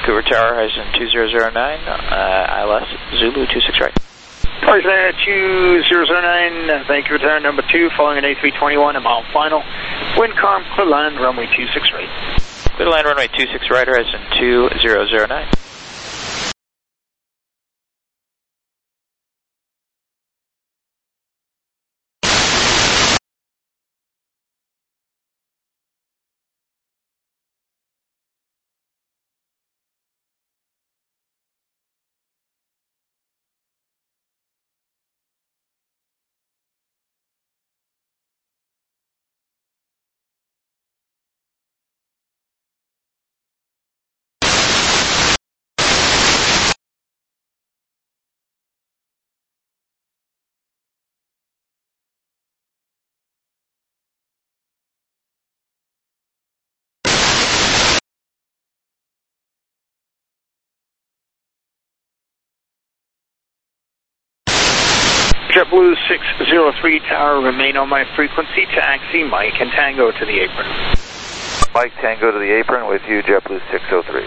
Vancouver Tower, horizon 2009, ILS Zulu 26 right. Horizon 2009, Vancouver Tower number 2, following an A321, a mile final. Wind calm, clear land, runway 26 right. Clear to land, runway 26 right, horizon 2009. JetBlue 603 Tower, remain on my frequency, taxi Mike and Tango to the apron. Mike Tango to the apron with you, JetBlue 603.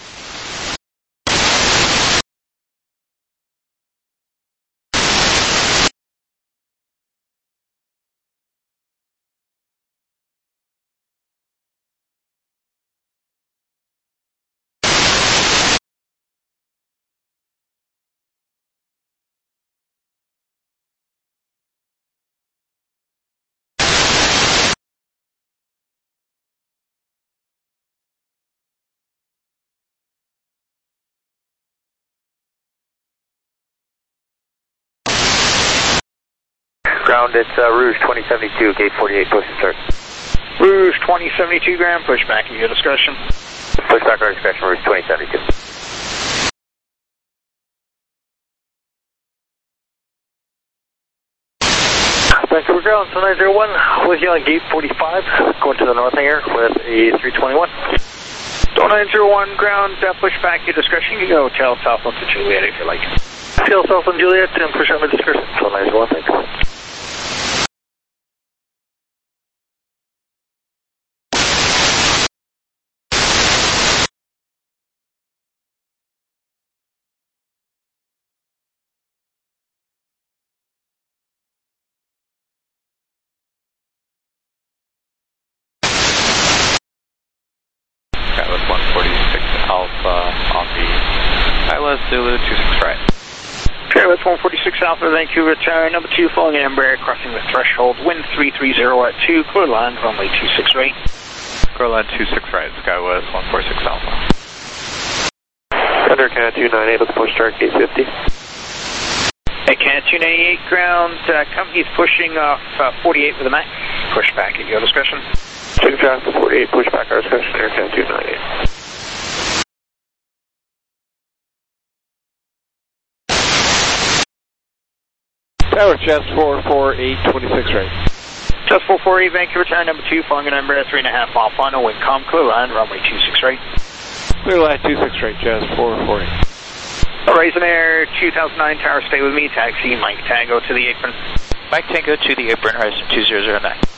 Ground, it's Rouge 2072, gate 48, push and start. Rouge 2072, ground, push back in your discretion. Push back our discretion, Rouge 2072. Vancouver ground, 901, with you on gate 45, going to the north hangar with a 321. 901, ground, push back your discretion. You go Hotel Southland to Juliet if you like. Hotel Southland Juliet, and push on my discretion. 901, thank you. Atlas 146 Alpha on the ILS Zulu 26 right. Atlas 146 Alpha, Vancouver Tower, number 2, following an Embraer, crossing the threshold, wind 330 at 2, clear land, runway 26 right. Clear land 26 right, Skywest 146 Alpha. Thunder Canada 298, let's push start gate 50. At Canada 298, ground, company's pushing off 48 with a Mac. Push back at your discretion. Swing fast to 48, push back our discretion, Air Canada 298. Tower, Jets 448, 26 right. Just 448, Vancouver Tower, number 2, following an Embraer, 3.5 mile final, wind calm, clear land, runway 26 right. Clear line 26 right, Jets 448. Horizon Air 2009 Tower, stay with me, taxi Mike Tango to the apron. Mike Tango to the apron, horizon 2009.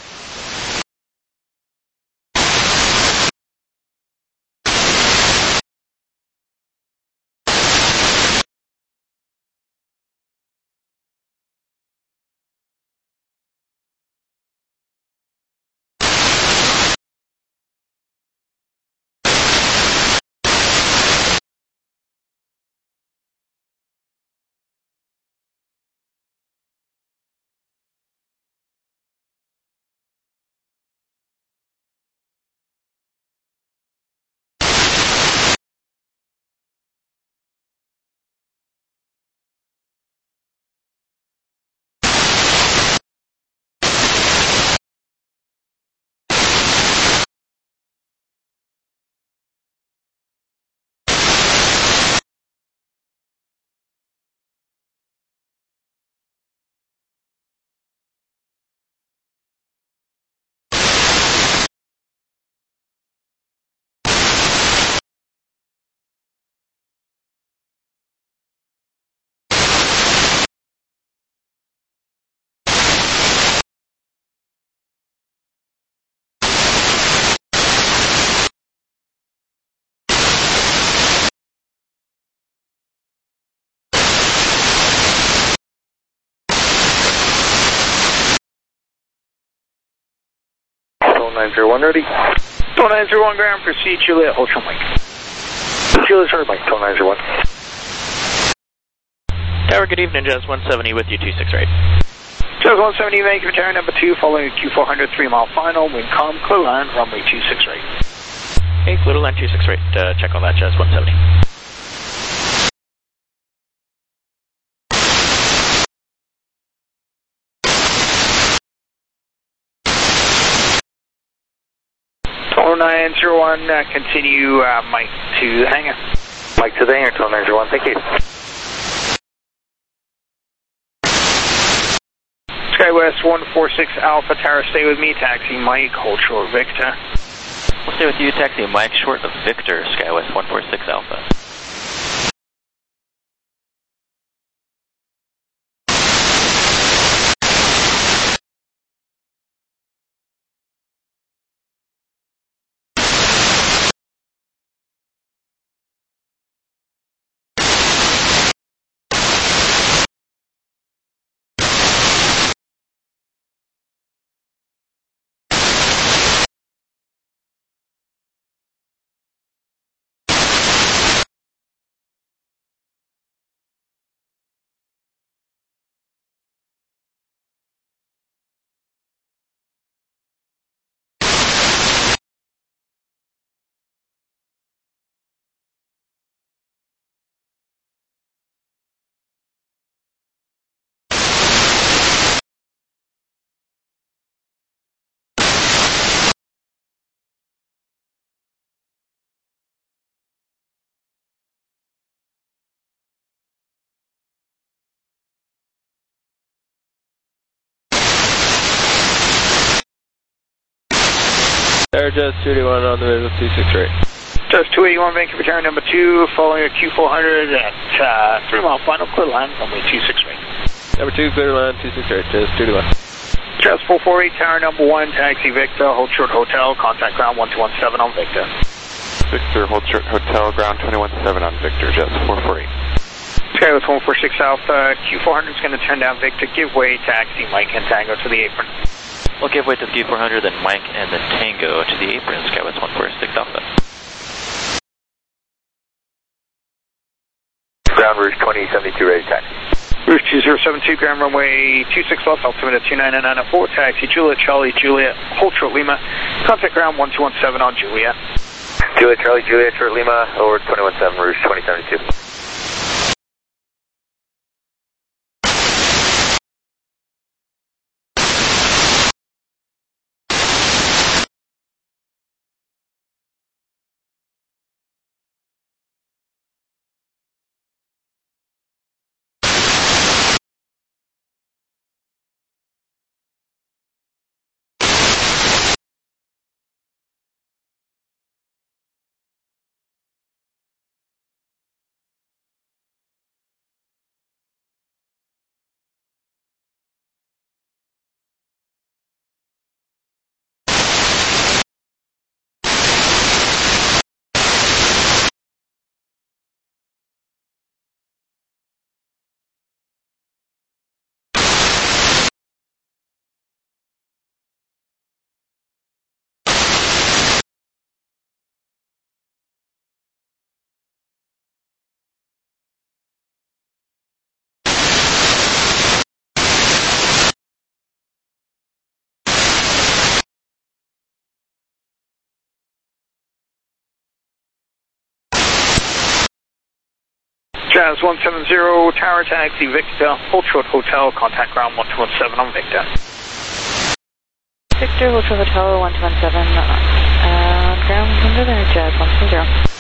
901 ready. 901 ground, proceed Juliet, hold short Mike. Juliet, sorry Mike, 901. Tower, good evening, Jazz 170 with you, 26 right. Jazz 170, Vancouver Tower number 2, following Q400, 3 mile final, wind calm, clear line, runway 26 right. Hey, little line 26 right, check on that, Jazz 170. Tower 901, continue Mike to the hangar. Mike to the hangar, Tower 901, thank you. SkyWest 146 Alpha Tower, stay with me, taxi Mike, hold short Victor. We'll stay with you, taxi Mike, short of Victor, SkyWest 146 Alpha. Tower Jazz 281 on the visual 26 right. Jazz 281, Vancouver Tower number 2, following a Q400 at 3 mile final, clear line, runway 26 right. Number 2, clear line, 26 right, Jazz 281. Jazz 448, Tower number 1, taxi Victor, hold short hotel, contact ground 1217 on Victor. Victor, hold short hotel, ground 217 on Victor, Jazz 448. SkyWest 146 Alpha, Q400 is going to turn down Victor, give way, taxi Mike and Tango to the apron. We'll give way to the Q400, then Mike and then Tango to the apron, SkyWest 146 Alpha. Ground Rouge 2072 ready, taxi. Rouge 2072, ground runway 26 left, altimeter 29904, taxi Juliet, Charlie, Juliet, hold short Lima, contact ground 1217 on Juliet. Juliet, Charlie, Juliet, short Lima, over 217, Rouge 2072. Jazz 170, Tower taxi Victor, hold short hotel, contact ground 1217 on Victor. Victor, hold short hotel 1217, ground under there, Jazz 170.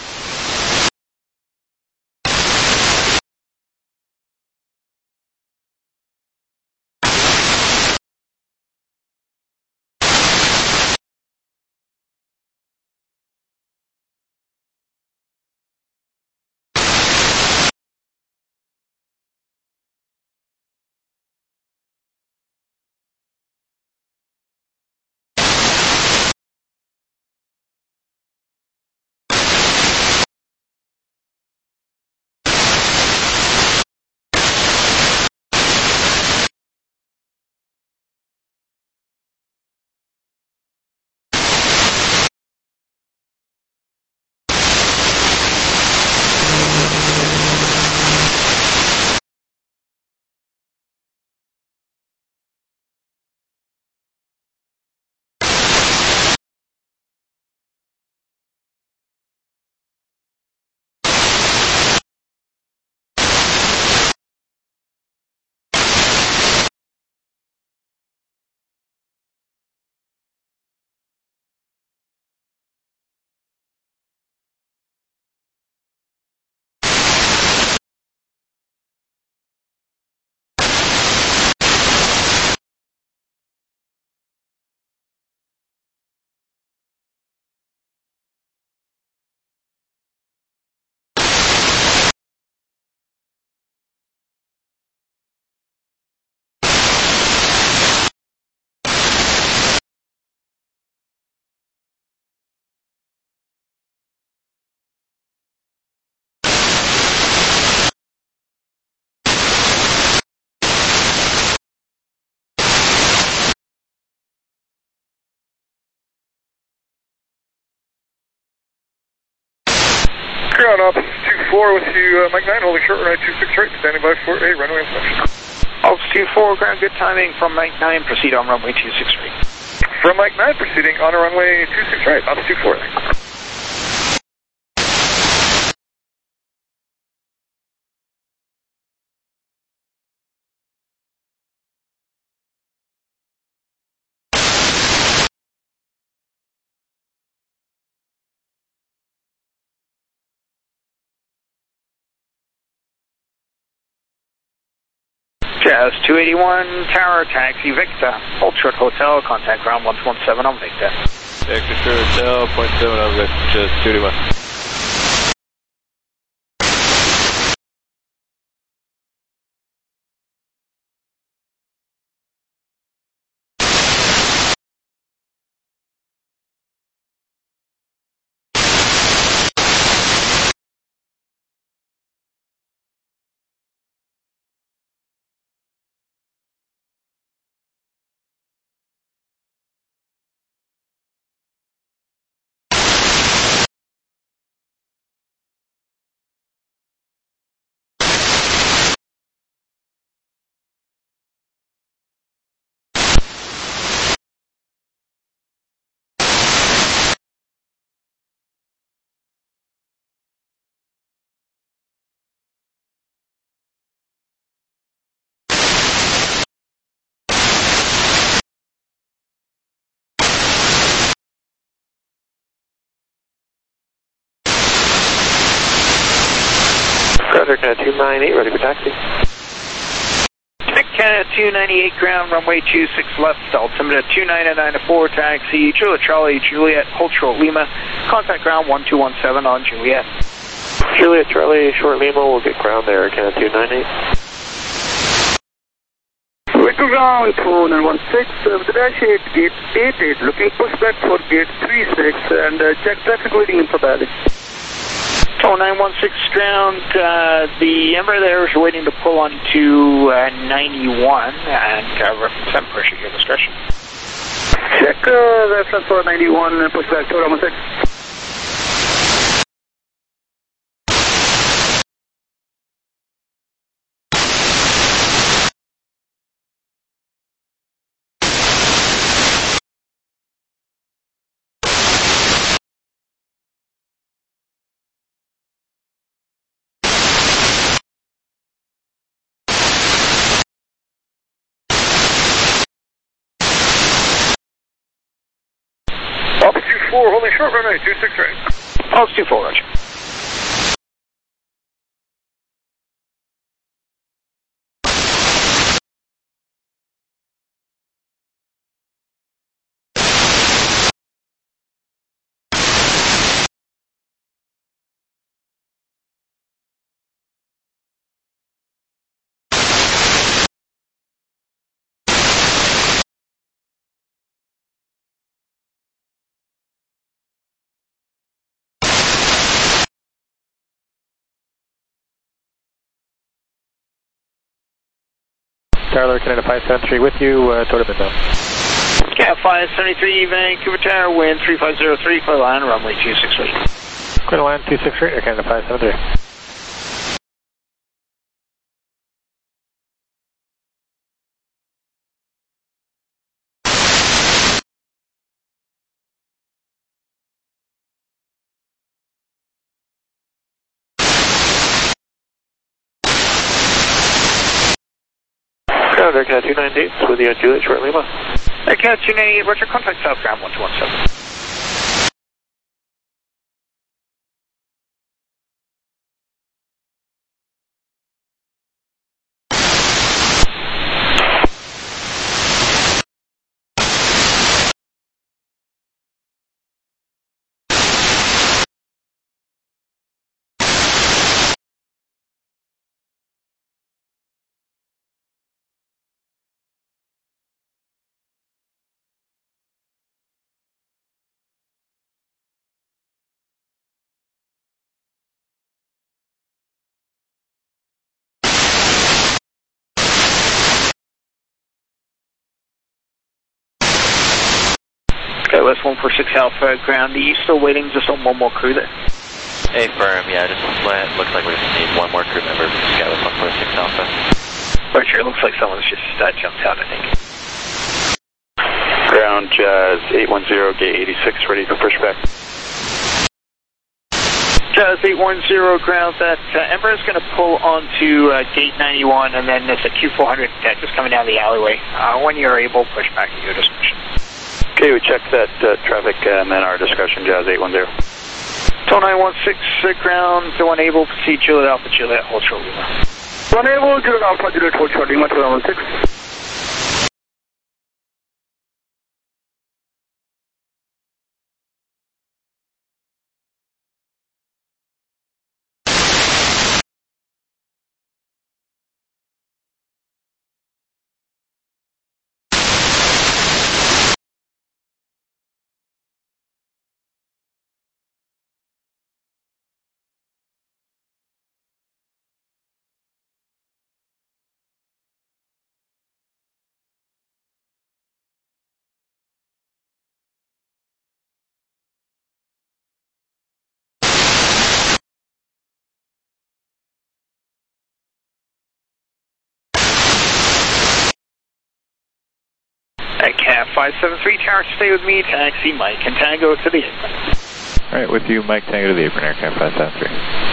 Ground Office 24 with you, Mike 9, holding short runway 26 right, standing by for a runway inspection. Office 24, ground, good timing from Mike 9, proceed on runway 26 right. From Mike 9, proceeding on a runway 26 right, Office 24. Jazz 281, Tower, taxi Victor, hold short hotel, contact ground 117 on Victor. Victor Hotel, 0.7 on Victor, Jazz 281. Canada 298, ready for taxi. Canada 298, ground, runway 26 left, altimeter 299-4, taxi, Juliet Charlie, Juliet, hold short Lima, contact ground 1217 on Juliet. Juliet Charlie, short Lima, we'll get ground there, Canada 298. Victor ground 4916, the dash 8, gate 88, looking pushback for gate 36, and check traffic reading info valid. 916 ground, the Embraer there is waiting to pull onto 91 and reference and pressure your discretion. Check reference for 91 and pushback to 916. Office 24, holding short runway 26 right. Office 24, roger. Tyler, Canada 573 with you, toward Midtown. Cat 573, Vancouver Tower, wind 3503, clear line, runway 268. Clear line 268, Canada 573. Ground, Canada 298, with you on Juliet, short Lima. Canada 298, roger, contact south ground 1217. Okay, West 146 Alpha, ground. Are you still waiting just on one more crew there? A firm, yeah, just looks like we just need one more crew member for Skywest 146 Alpha. Roger, it looks like someone's just jumped out, I think. Ground Jazz 810, gate 86, ready for pushback. Jazz 810, ground that Embraer is going to pull onto gate 91, and then there's a Q400 just coming down the alleyway. When you're able, push back to your discretion. Okay, we checked that traffic and then our discussion, Jazz 810. 2916, ground, unable, proceed Juliet Alpha, Juliet, hold short Lima. Unable, Juliet Alpha, Juliet, hold short Lima, 2916. Cat 573, tower, stay with me, taxi Mike and Tango to the apron. Alright, with you, Mike Tango to the apron, Air Cat 573.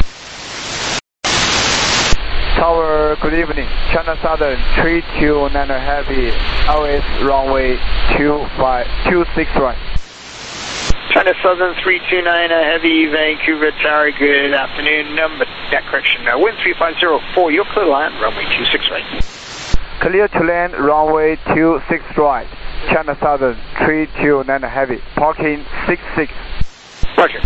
Tower, good evening. China Southern 329 Heavy, LS runway 26 right. China Southern 329 Heavy, Vancouver Tower, good afternoon. Wind 3504, you're clear to land, runway 26 right. Clear to land, runway 26 right. China Southern 329 Heavy, parking 66. Roger.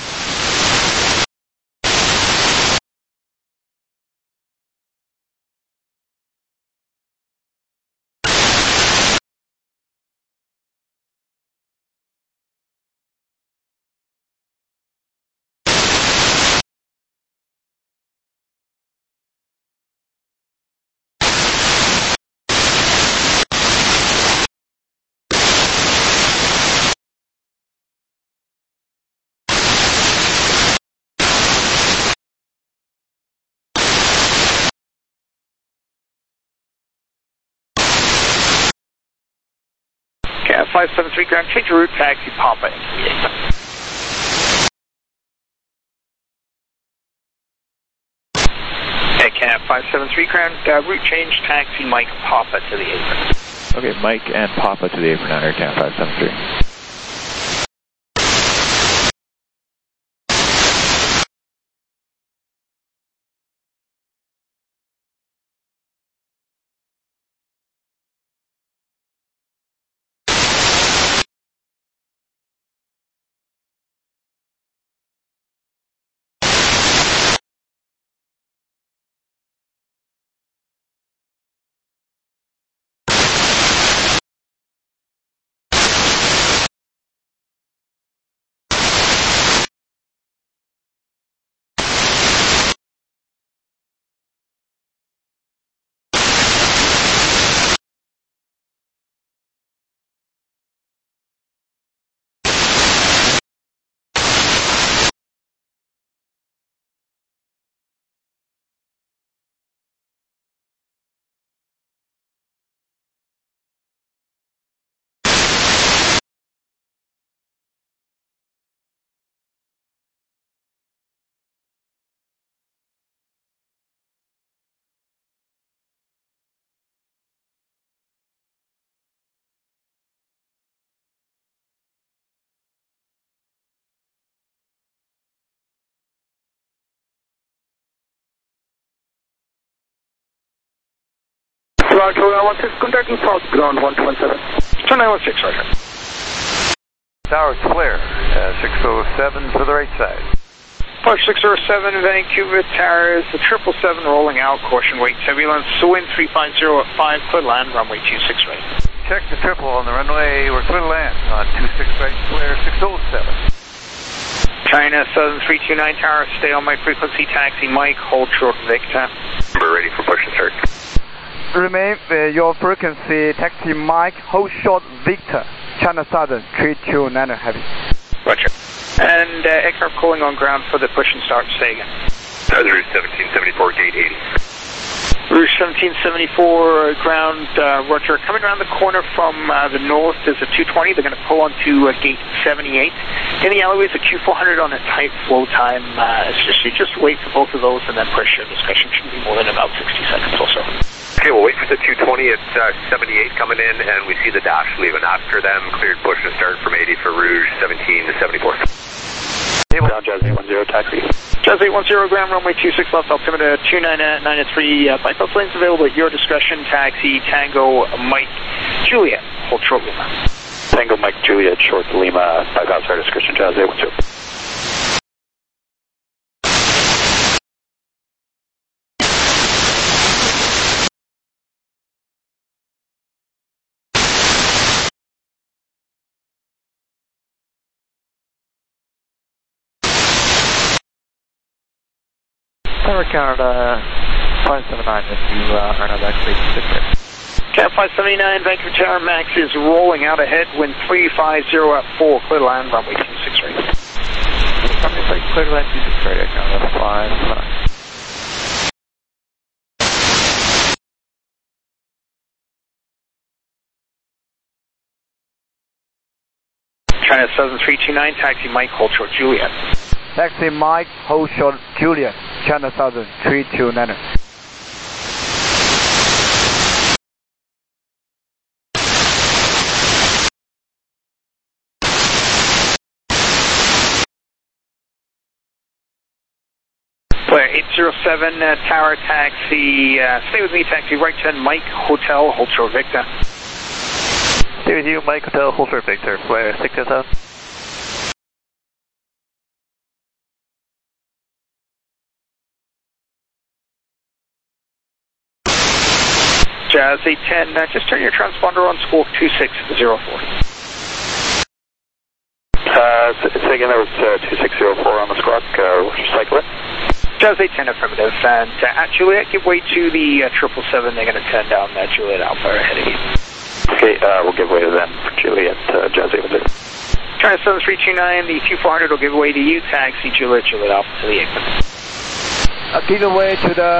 Cat 573, ground, change your route, taxi Papa into the apron. Cat 573, ground, route change, taxi Mike Papa to the apron. Okay, Mike and Papa to the apron on Air Cat 573. Roger, 2916, contacting south ground 127. 2916, roger. Tower clear, 607 to the right side. Park 607, Vancouver Tower is the 777 rolling out, caution weight, turbulence, wind 350 at 5, clear land, runway 26 right. Check the triple on the runway, we're clear to land on 26 right, clear 607. China Southern 329 Tower, stay on my frequency, taxi Mike, hold short Victor. We're ready for push and start. Remain your frequency, taxi Mike, hold short Victor. China Southern 329 Heavy. Roger. And aircraft calling on ground for the push and start. Say again. Rouge 1774, gate 80. Rouge 1774, ground, Roger. Coming around the corner from the north is a 220. They're going to pull onto gate 78. In the alleyway is a Q400 on a tight flow time. You just wait for both of those and then push. Your discussion should be more than about 60 seconds or so. Okay, we'll wait for the 220 at 78 coming in, and we see the dash leaving after them. Cleared push and start from 80 for Rouge 1774. Ground Jazz 810, taxi. Jazz 810, ground runway 26 left, altimeter 293. Bypass lanes available at your discretion. Taxi Tango Mike Juliet, hold short Lima. Tango Mike Juliet, short Lima, bypass our discretion, Jazz 810. Tower Canada 579 if you are not actually different. Cat 579, Vancouver Tower Max is rolling out ahead, wind 350 at 4, clear to land, runway 26 right. Clear to land 26 right, Canada 579. China Southern 329, taxi Mike, hold short Juliet. Taxi Mike, hold short Juliet, China Southern 329. Flare 807, Tower taxi, stay with me, taxi right 10 Mike, Hotel, hold short Victor. Stay with you, Mike, Hotel, hold short Victor, Flare 607. Jazz 810, just turn your transponder on, squawk 2604. Say again, that was 2604 on the squawk, cycle it. Jazz 810, affirmative, and at Juliet, give way to the 777, they're going to turn down that Juliet Alpha ahead of you. Okay, we'll give way to them for Juliet, Jazz 810. China Southern 329, the Q400 will give way to you, taxi Juliet Alpha to the 8. Give away to the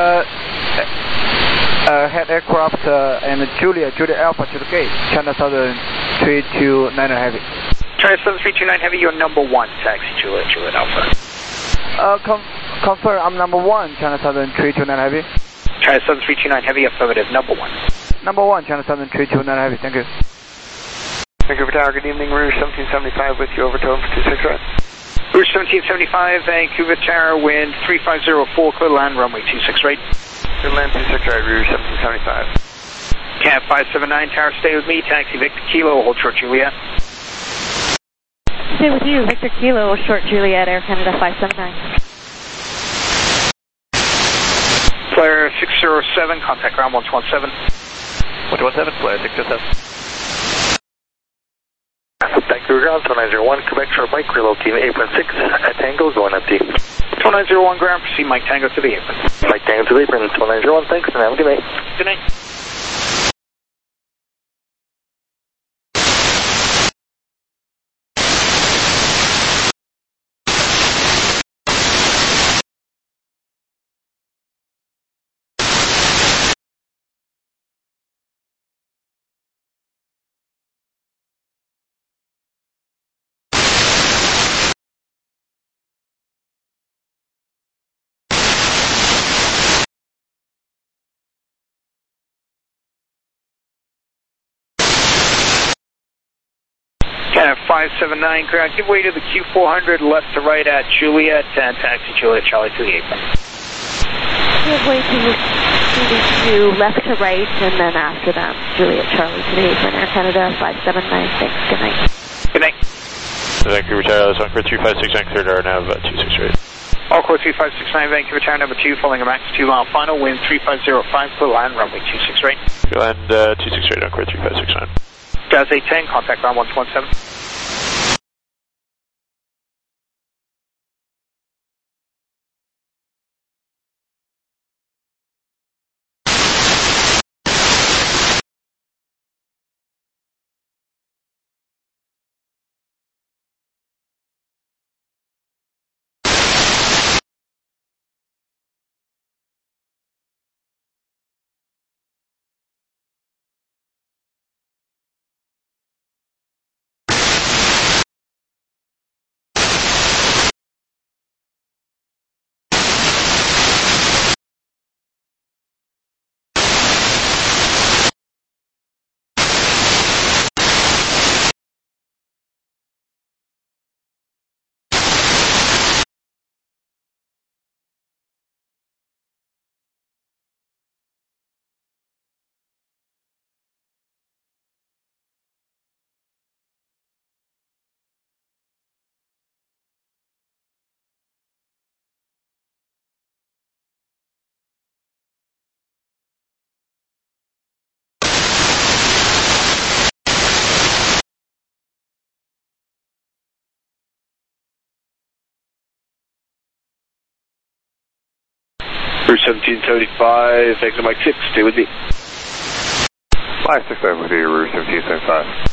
head aircraft and Juliet Alpha to the gate, China Southern 329 Heavy. China Southern 329 Heavy, you're number 1, taxi Juliet Alpha. Confirm, I'm number 1, China Southern 329 Heavy. China Southern 329 Heavy, affirmative, number 1. Number 1, China Southern 329 Heavy, thank you. Vancouver Tower, good evening, Rouge 1775 with you, overtone for 26 right. Rouge 1775, Vancouver Tower, wind 3504, clear to land, runway 26 right. Clear to land 26 right, Rouge 1775. Cat 579, Tower, stay with me, taxi Victor Kilo, hold short Juliet. Stay with you, Victor Kilo, short Juliet, Air Canada 579. Flare 607, contact ground 117. 117, Flare 607. Vancouver ground, 2901, Quebec short Mike, relocating apron 6 at Tango, going empty. 2901 ground, proceed Mike Tango to the apron. Mike Tango to the apron, 2901, thanks, and have a good night. Good night. Cat 579, ground, give way to the Q400, left to right at Juliet, and taxi Juliet Charlie to the apron. Give way to you, left to right, and then after them, Juliet Charlie to the apron, Air Canada 579, thanks, good night. Good night. Vancouver Tower, that's on for 356, cleared our nav 26 right. All core 3569, Vancouver Tower number 2, following a max 2 mile final, wind 3505, clear land, runway 26 right. Clear land 26 right, on core 3569. Jazz 810, contact ground 117. Rouge 1775, exit Mike 6, stay with me. 567 with you, Rouge 1775.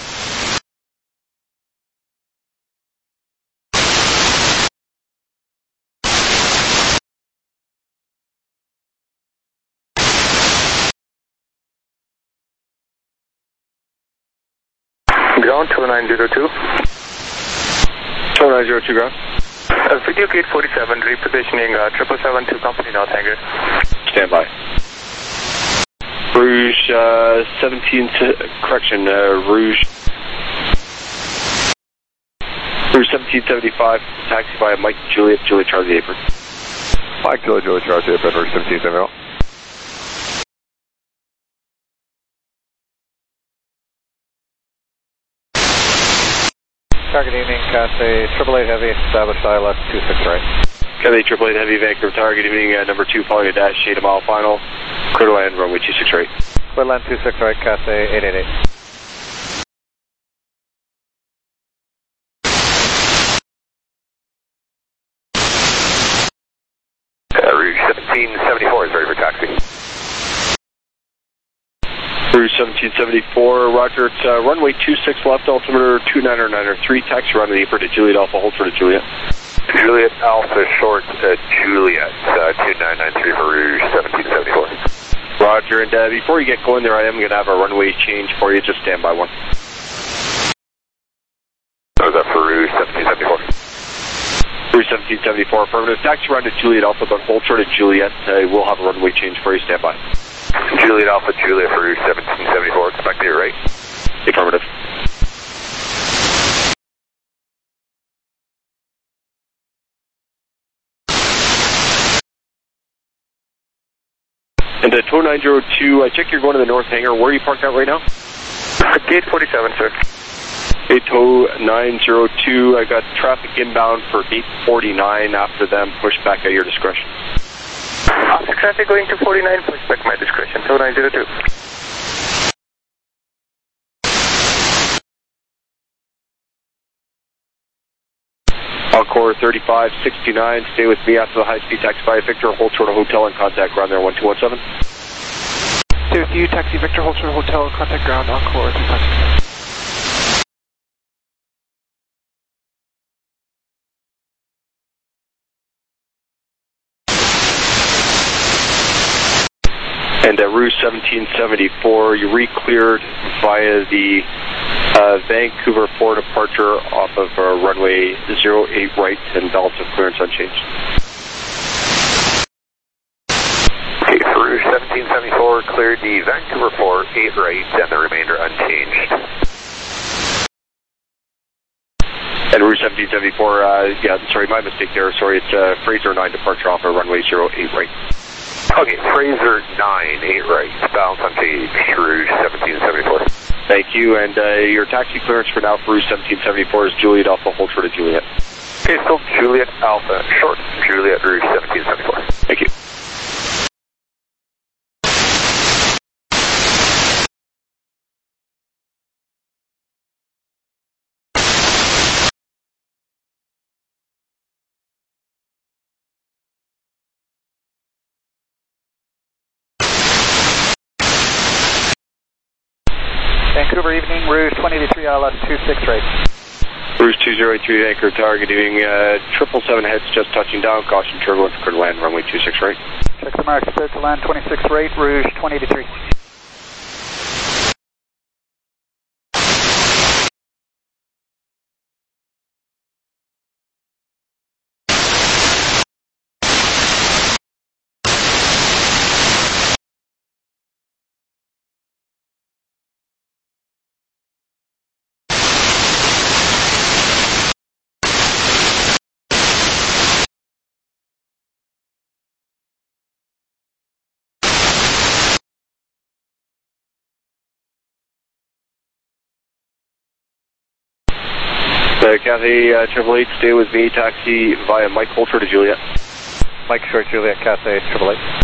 Ground 2902. 2902 ground. Video gate 47, repositioning 777 to company north hangar. Stand by. Rouge 1775, taxi via Mike Juliet, Juliet Charlie Apron. Mike Juliet, Juliet Charlie Apron, Rouge 1770. Target evening, Cathay 888 Heavy, established ILS 26 right. Cathay 888 Heavy, Vancouver, target evening, number 2, following a dash, 8 mile final, clear to land, runway 26 right. Clear land 26 right, Cathay 888. Rouge 1774 is ready for taxi. Rouge 1774, roger, it's runway 26 left, altimeter 29903, taxi around the apron to Juliet Alpha, hold for to Juliet. Juliet Alpha short Juliet 2993 for Rouge 1774. Roger, and before you get going there, I am going to have a runway change for you, just stand by one. That was for Rouge 1774. Rouge 1774, affirmative, taxi around to Juliet Alpha, but hold short of Juliet, we'll have a runway change for you, stand by. Juliet Alpha, Juliet for Rouge 1774, expect to your right. Affirmative. And 2902, I check you're going to the north hangar. Where are you parked out right now? Gate 47, sir. 80902, I got traffic inbound for gate 49. After them, push back at your discretion. After traffic going to 49, push back my discretion, 2902. Encore 3569, stay with me after the high-speed taxi via Victor, hold short of hotel and contact ground there 1217. Stay with you, taxi Victor, hold short of hotel, contact ground, Encore 3569. And Rouge 1774, you re-cleared via the Vancouver 4 departure off of runway 08 right and balance of clearance unchanged. Okay, for Rouge 1774, cleared the Vancouver 4, 8 right, and the remainder unchanged. And Rouge 1774, yeah, sorry, my mistake there, sorry, it's Fraser 9 departure off of runway 08 right. Okay, Fraser 9, 8 right, balance unchanged, Rouge 1774. Thank you, and your taxi clearance for now for Rouge 1774 is Juliet Alpha, hold short of Juliet. Okay, so Juliet Alpha, short, Juliet Rouge 1774. Thank you. Vancouver evening, Rouge 2083 ILS 26 right. Rouge 2083 Vancouver targeting 777 heads just touching down, caution turbulence, clear to land, runway 26 right. Check the marks, clear to land 26 right, Rouge 2083. Cathay 888, stay with me, taxi via Mike, hold short of Juliet. Mike short Juliet, Cathay 888.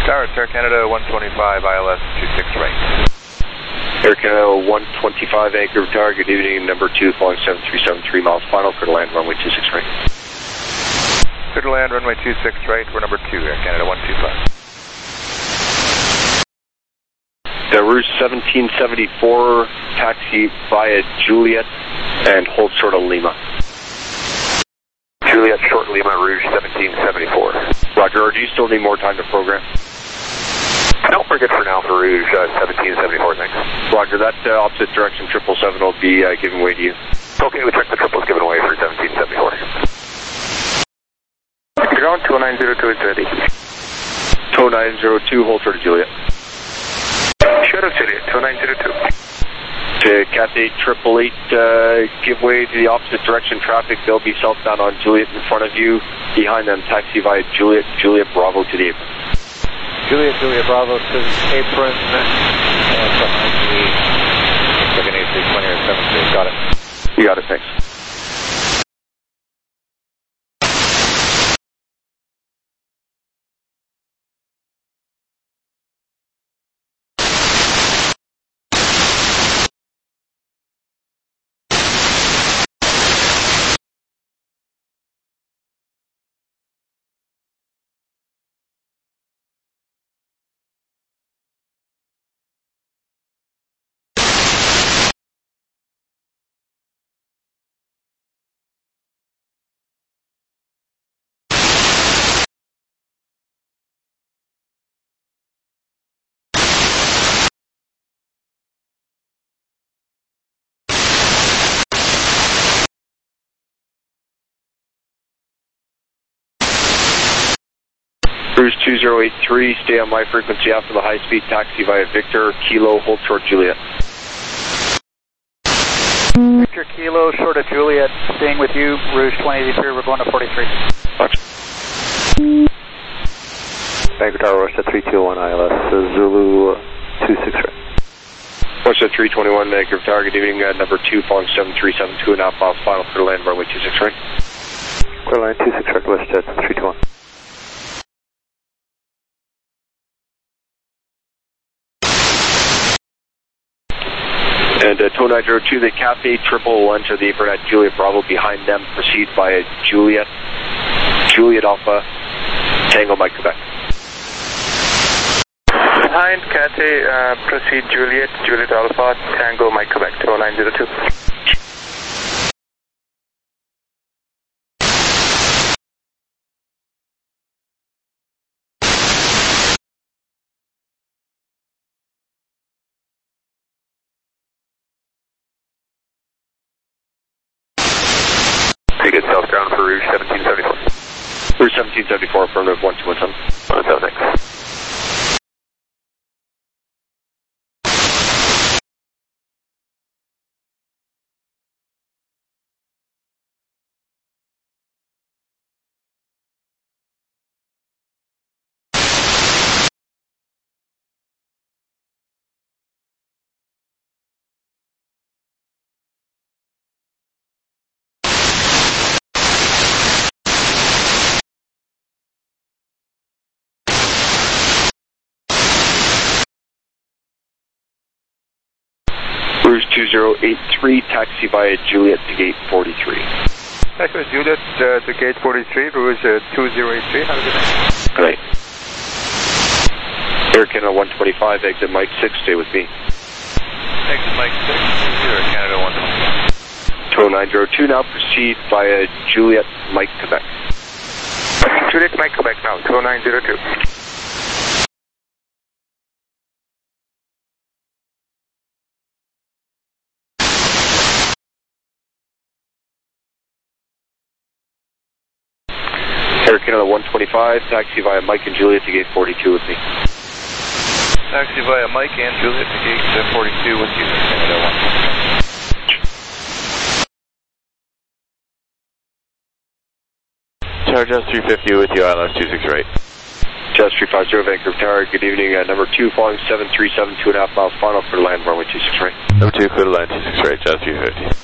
Tower, it's Air Canada 125, ILS 26 right. Air Canada 125, anchor tower, good evening, number 2, flying 7373 miles final, clear to land, runway 26 right. Clear to land, runway 26 right, we're number 2, Air Canada 125. Rouge 1774, taxi via Juliet, and hold short of Lima. Juliet, short Lima, Rouge 1774. Roger, or do you still need more time to program? No, we're good for now for Rouge 1774, thanks. Roger, that opposite direction 777 will be given way to you. Okay, we check the triples given away for 1774. Ground 2902 is ready. 2902, hold short of Juliet. Sure of Juliet, 2902. To Cathay 888, give way to the opposite direction traffic. They'll be southbound on Juliet in front of you. Behind them, taxi via Juliet, Juliet Bravo to the apron. Juliet Bravo to the apron, and behind me, like an 8620 or 73. Got it. You got it, thanks. Rouge 2083, stay on my frequency after the high-speed taxi via Victor, Kilo, hold short Juliet. Victor, Kilo, short of Juliet, staying with you, Rouge 2083, we're going to 43. Roger. Anchor Tower, Russia 321 ILS, Zulu 26 right. Russia 321, Anchor Tower, good evening, number 2, following 7372, 2.5 miles final, clear to land, runway 26 right. Clear line 26 right, WestJet 321. And 2902, the Cathay 888 will enter the apron at Juliet Bravo. Behind them, proceed via Juliet Alpha, Tango Mike, Quebec. Behind Cathay, proceed Juliet Alpha, Tango Mike, Quebec, 2902. Pretty good southbound for Rouge 1774. Rouge 1774, affirmative 1217. 17, thanks. Rouge 2083, taxi via Juliet to gate 43. Taxi Juliet to gate 43, Rouge 2083, have a good night. Good night. Air Canada 125, exit Mike 6, stay with me. Exit Mike 6, Air Canada 125. 2902, now proceed via Juliet Mike, Quebec. Juliet Mike, Quebec now, 2902. Air Canada 125, taxi via Mike and Juliet to gate 42 with me. Taxi via Mike and Juliet to gate 42 with you, Air Canada 125. Tower Jazz 350 with you, ILS 268. Jazz 350, Vancouver Tower, good evening, number 2, following 737, 2.5 miles final, clear to land, runway 26 right. Number 2, clear to land 26 right, Jazz 350.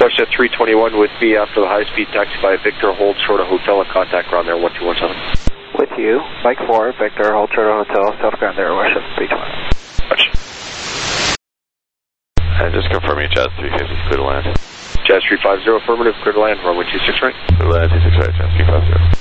WestJet 321 with me after the high-speed taxi by Victor, hold short of hotel and contact ground there 1217. With you, Mike 4, Victor, hold short of hotel, south ground there, WestJet 320. Roger. And just confirming Jazz 350, clear to land. Jazz 350, affirmative, clear to land, runway 26 right. Clear to land, 26 right, Jazz 350.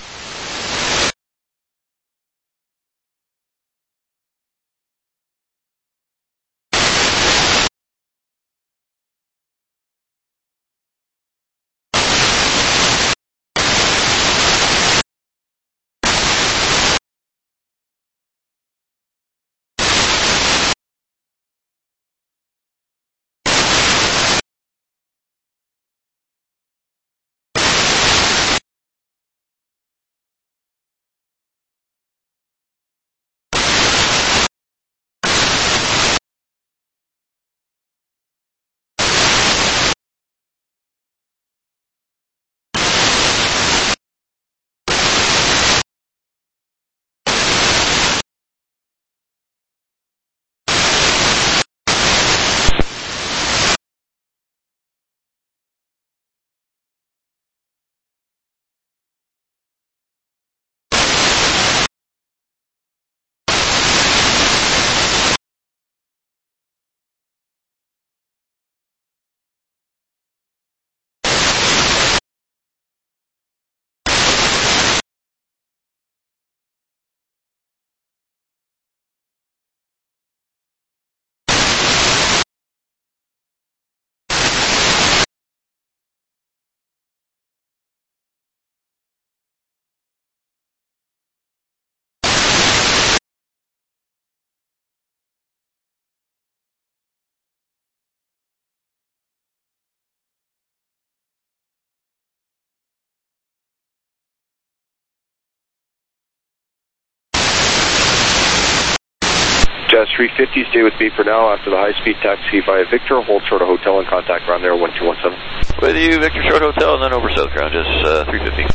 Jazz 350, stay with me for now after the high-speed taxi via Victor, hold short of hotel and contact ground there 1217. With you, Victor, short hotel, and then over south ground, just 350.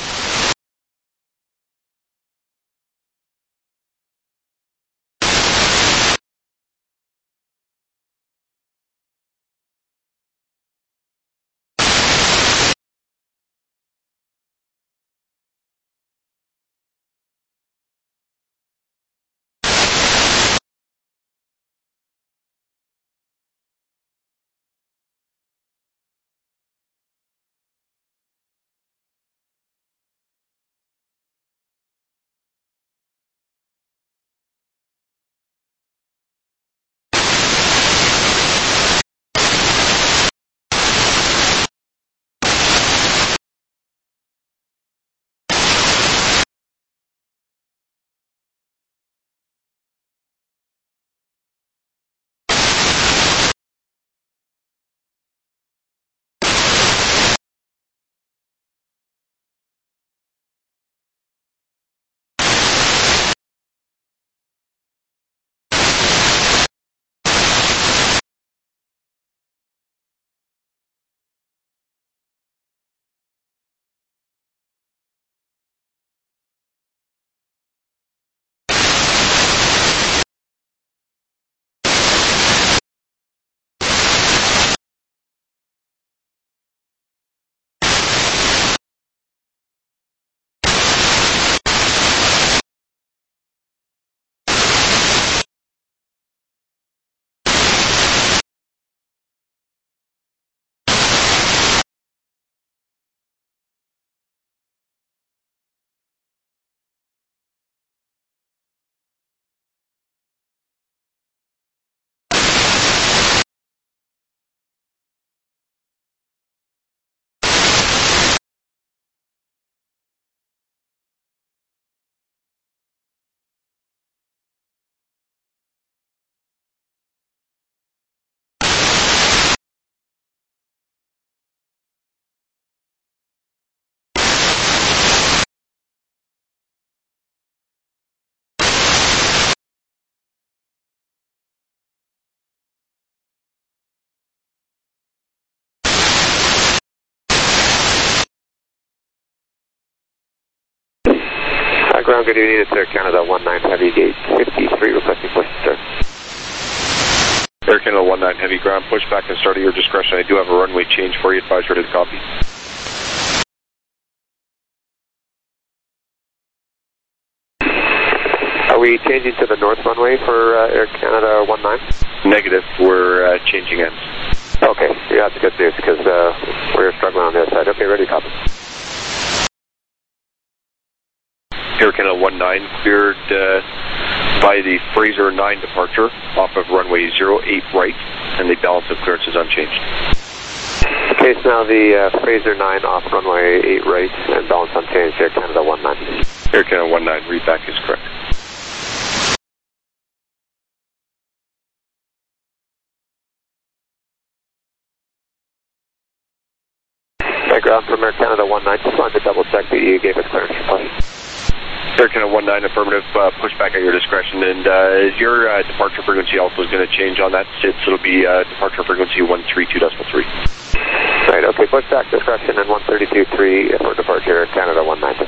Ground, good evening, it's Air Canada 19 Heavy Gate 53, requesting push, sir. Air Canada 19 Heavy, ground pushback and start at your discretion. I do have a runway change for you. Advise ready to copy. Are we changing to the north runway for Air Canada 19? Negative. We're changing ends. Okay, yeah, that's good news because we're struggling on the other side. Okay, ready to copy. Air Canada 19 cleared by the Fraser 9 departure off of runway 08 right, and the balance of clearance is unchanged. Okay, so now the Fraser 9 off runway 8 right and balance unchanged, Air Canada 19. Air Canada 19, read back is correct. Ground from Air Canada 19, just wanted to double check that you gave us clearance for push. Air Canada 19, affirmative, pushback at your discretion, and your departure frequency also is going to change on that. It'll be departure frequency 132.3. Right, okay, pushback discretion and 132.3 for departure Air Canada 19.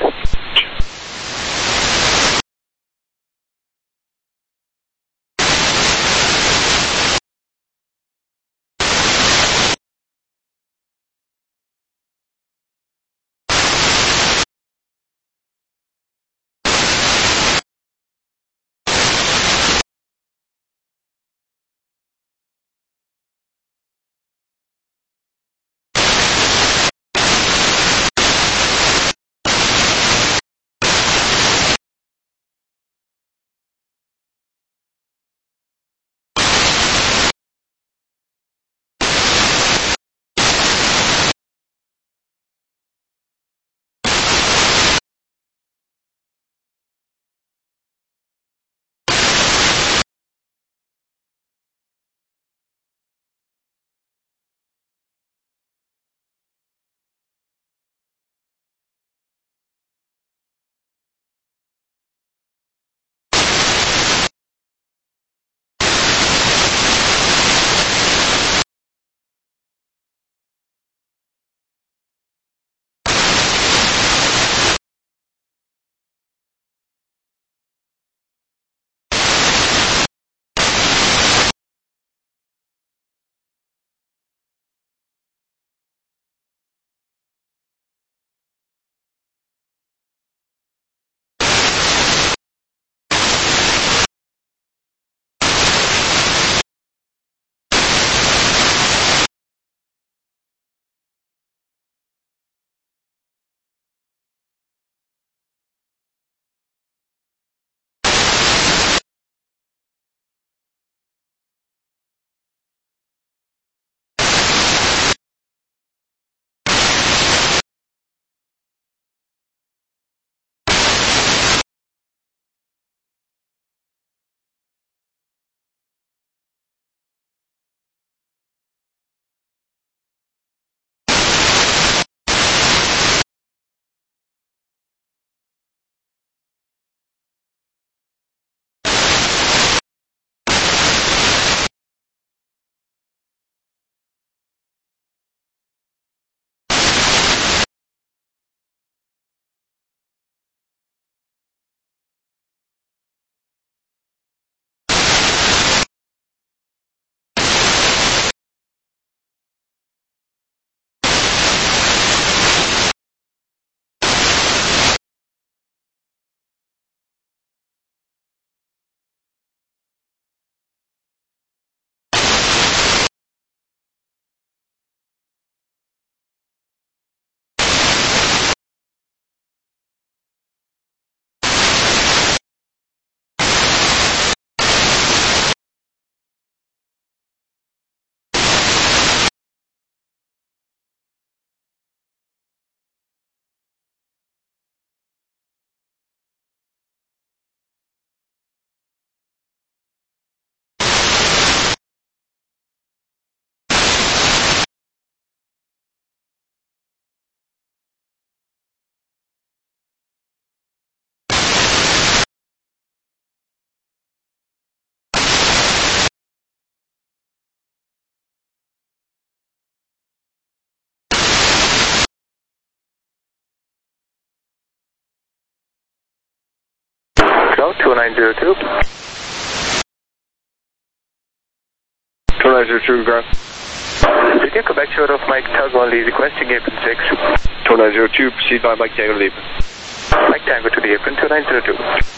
Go 2902. 2902 ground. Did you go back short of Mike Tug on the requesting apron 6? 2902, proceed by Mike Tango to the apron. Mike Tango to the apron, 2902.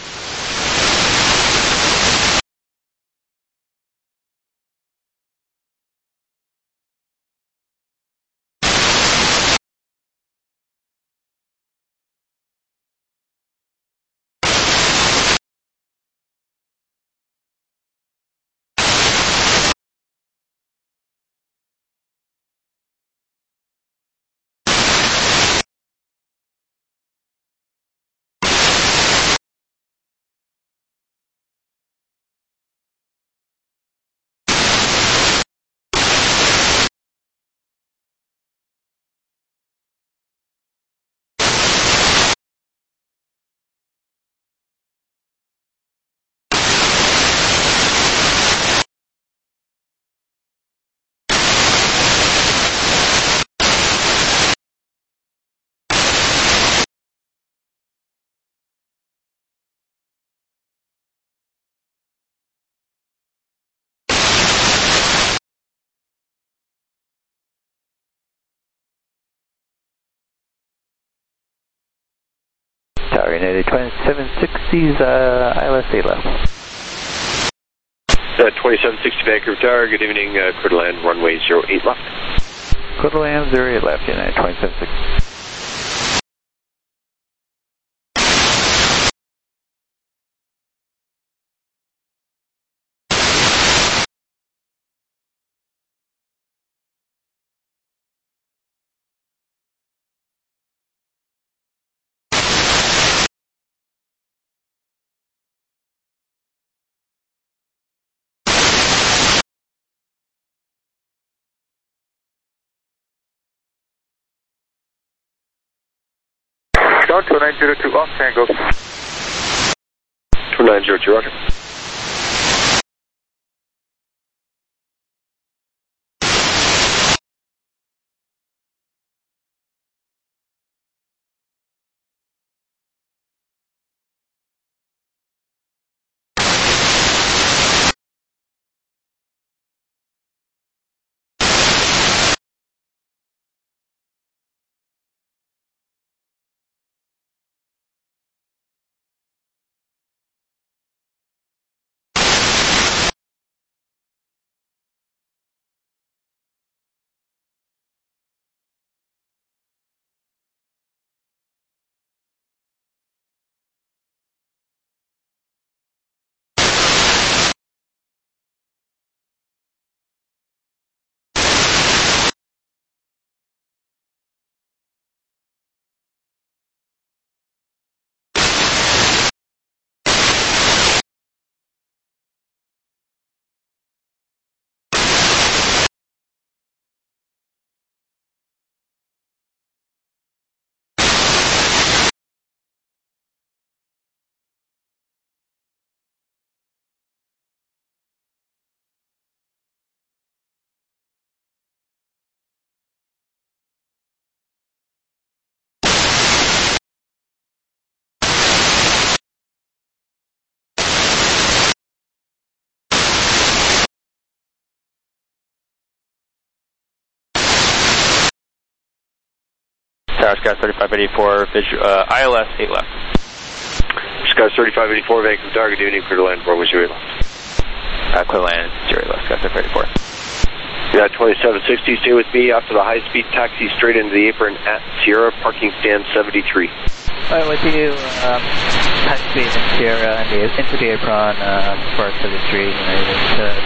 Tower United 2760's ILS 8 left. 2760 Vancouver Tower, good evening, clear to land, runway 08 left. Clear to land 08 left, United 2760. Down 2902 off Tango. 2902, roger. Tower Sky 3584, ILS 8 left. Sky 3584, Vancouver Tower, good evening, clear to land, runway 08 left. Clear to land 08 left, Sky 3584. Yeah, 2760, stay with me after the high-speed taxi straight into the apron at Sierra, parking stand 73. Alright, with you, high speed in Sierra and into the apron for 73, United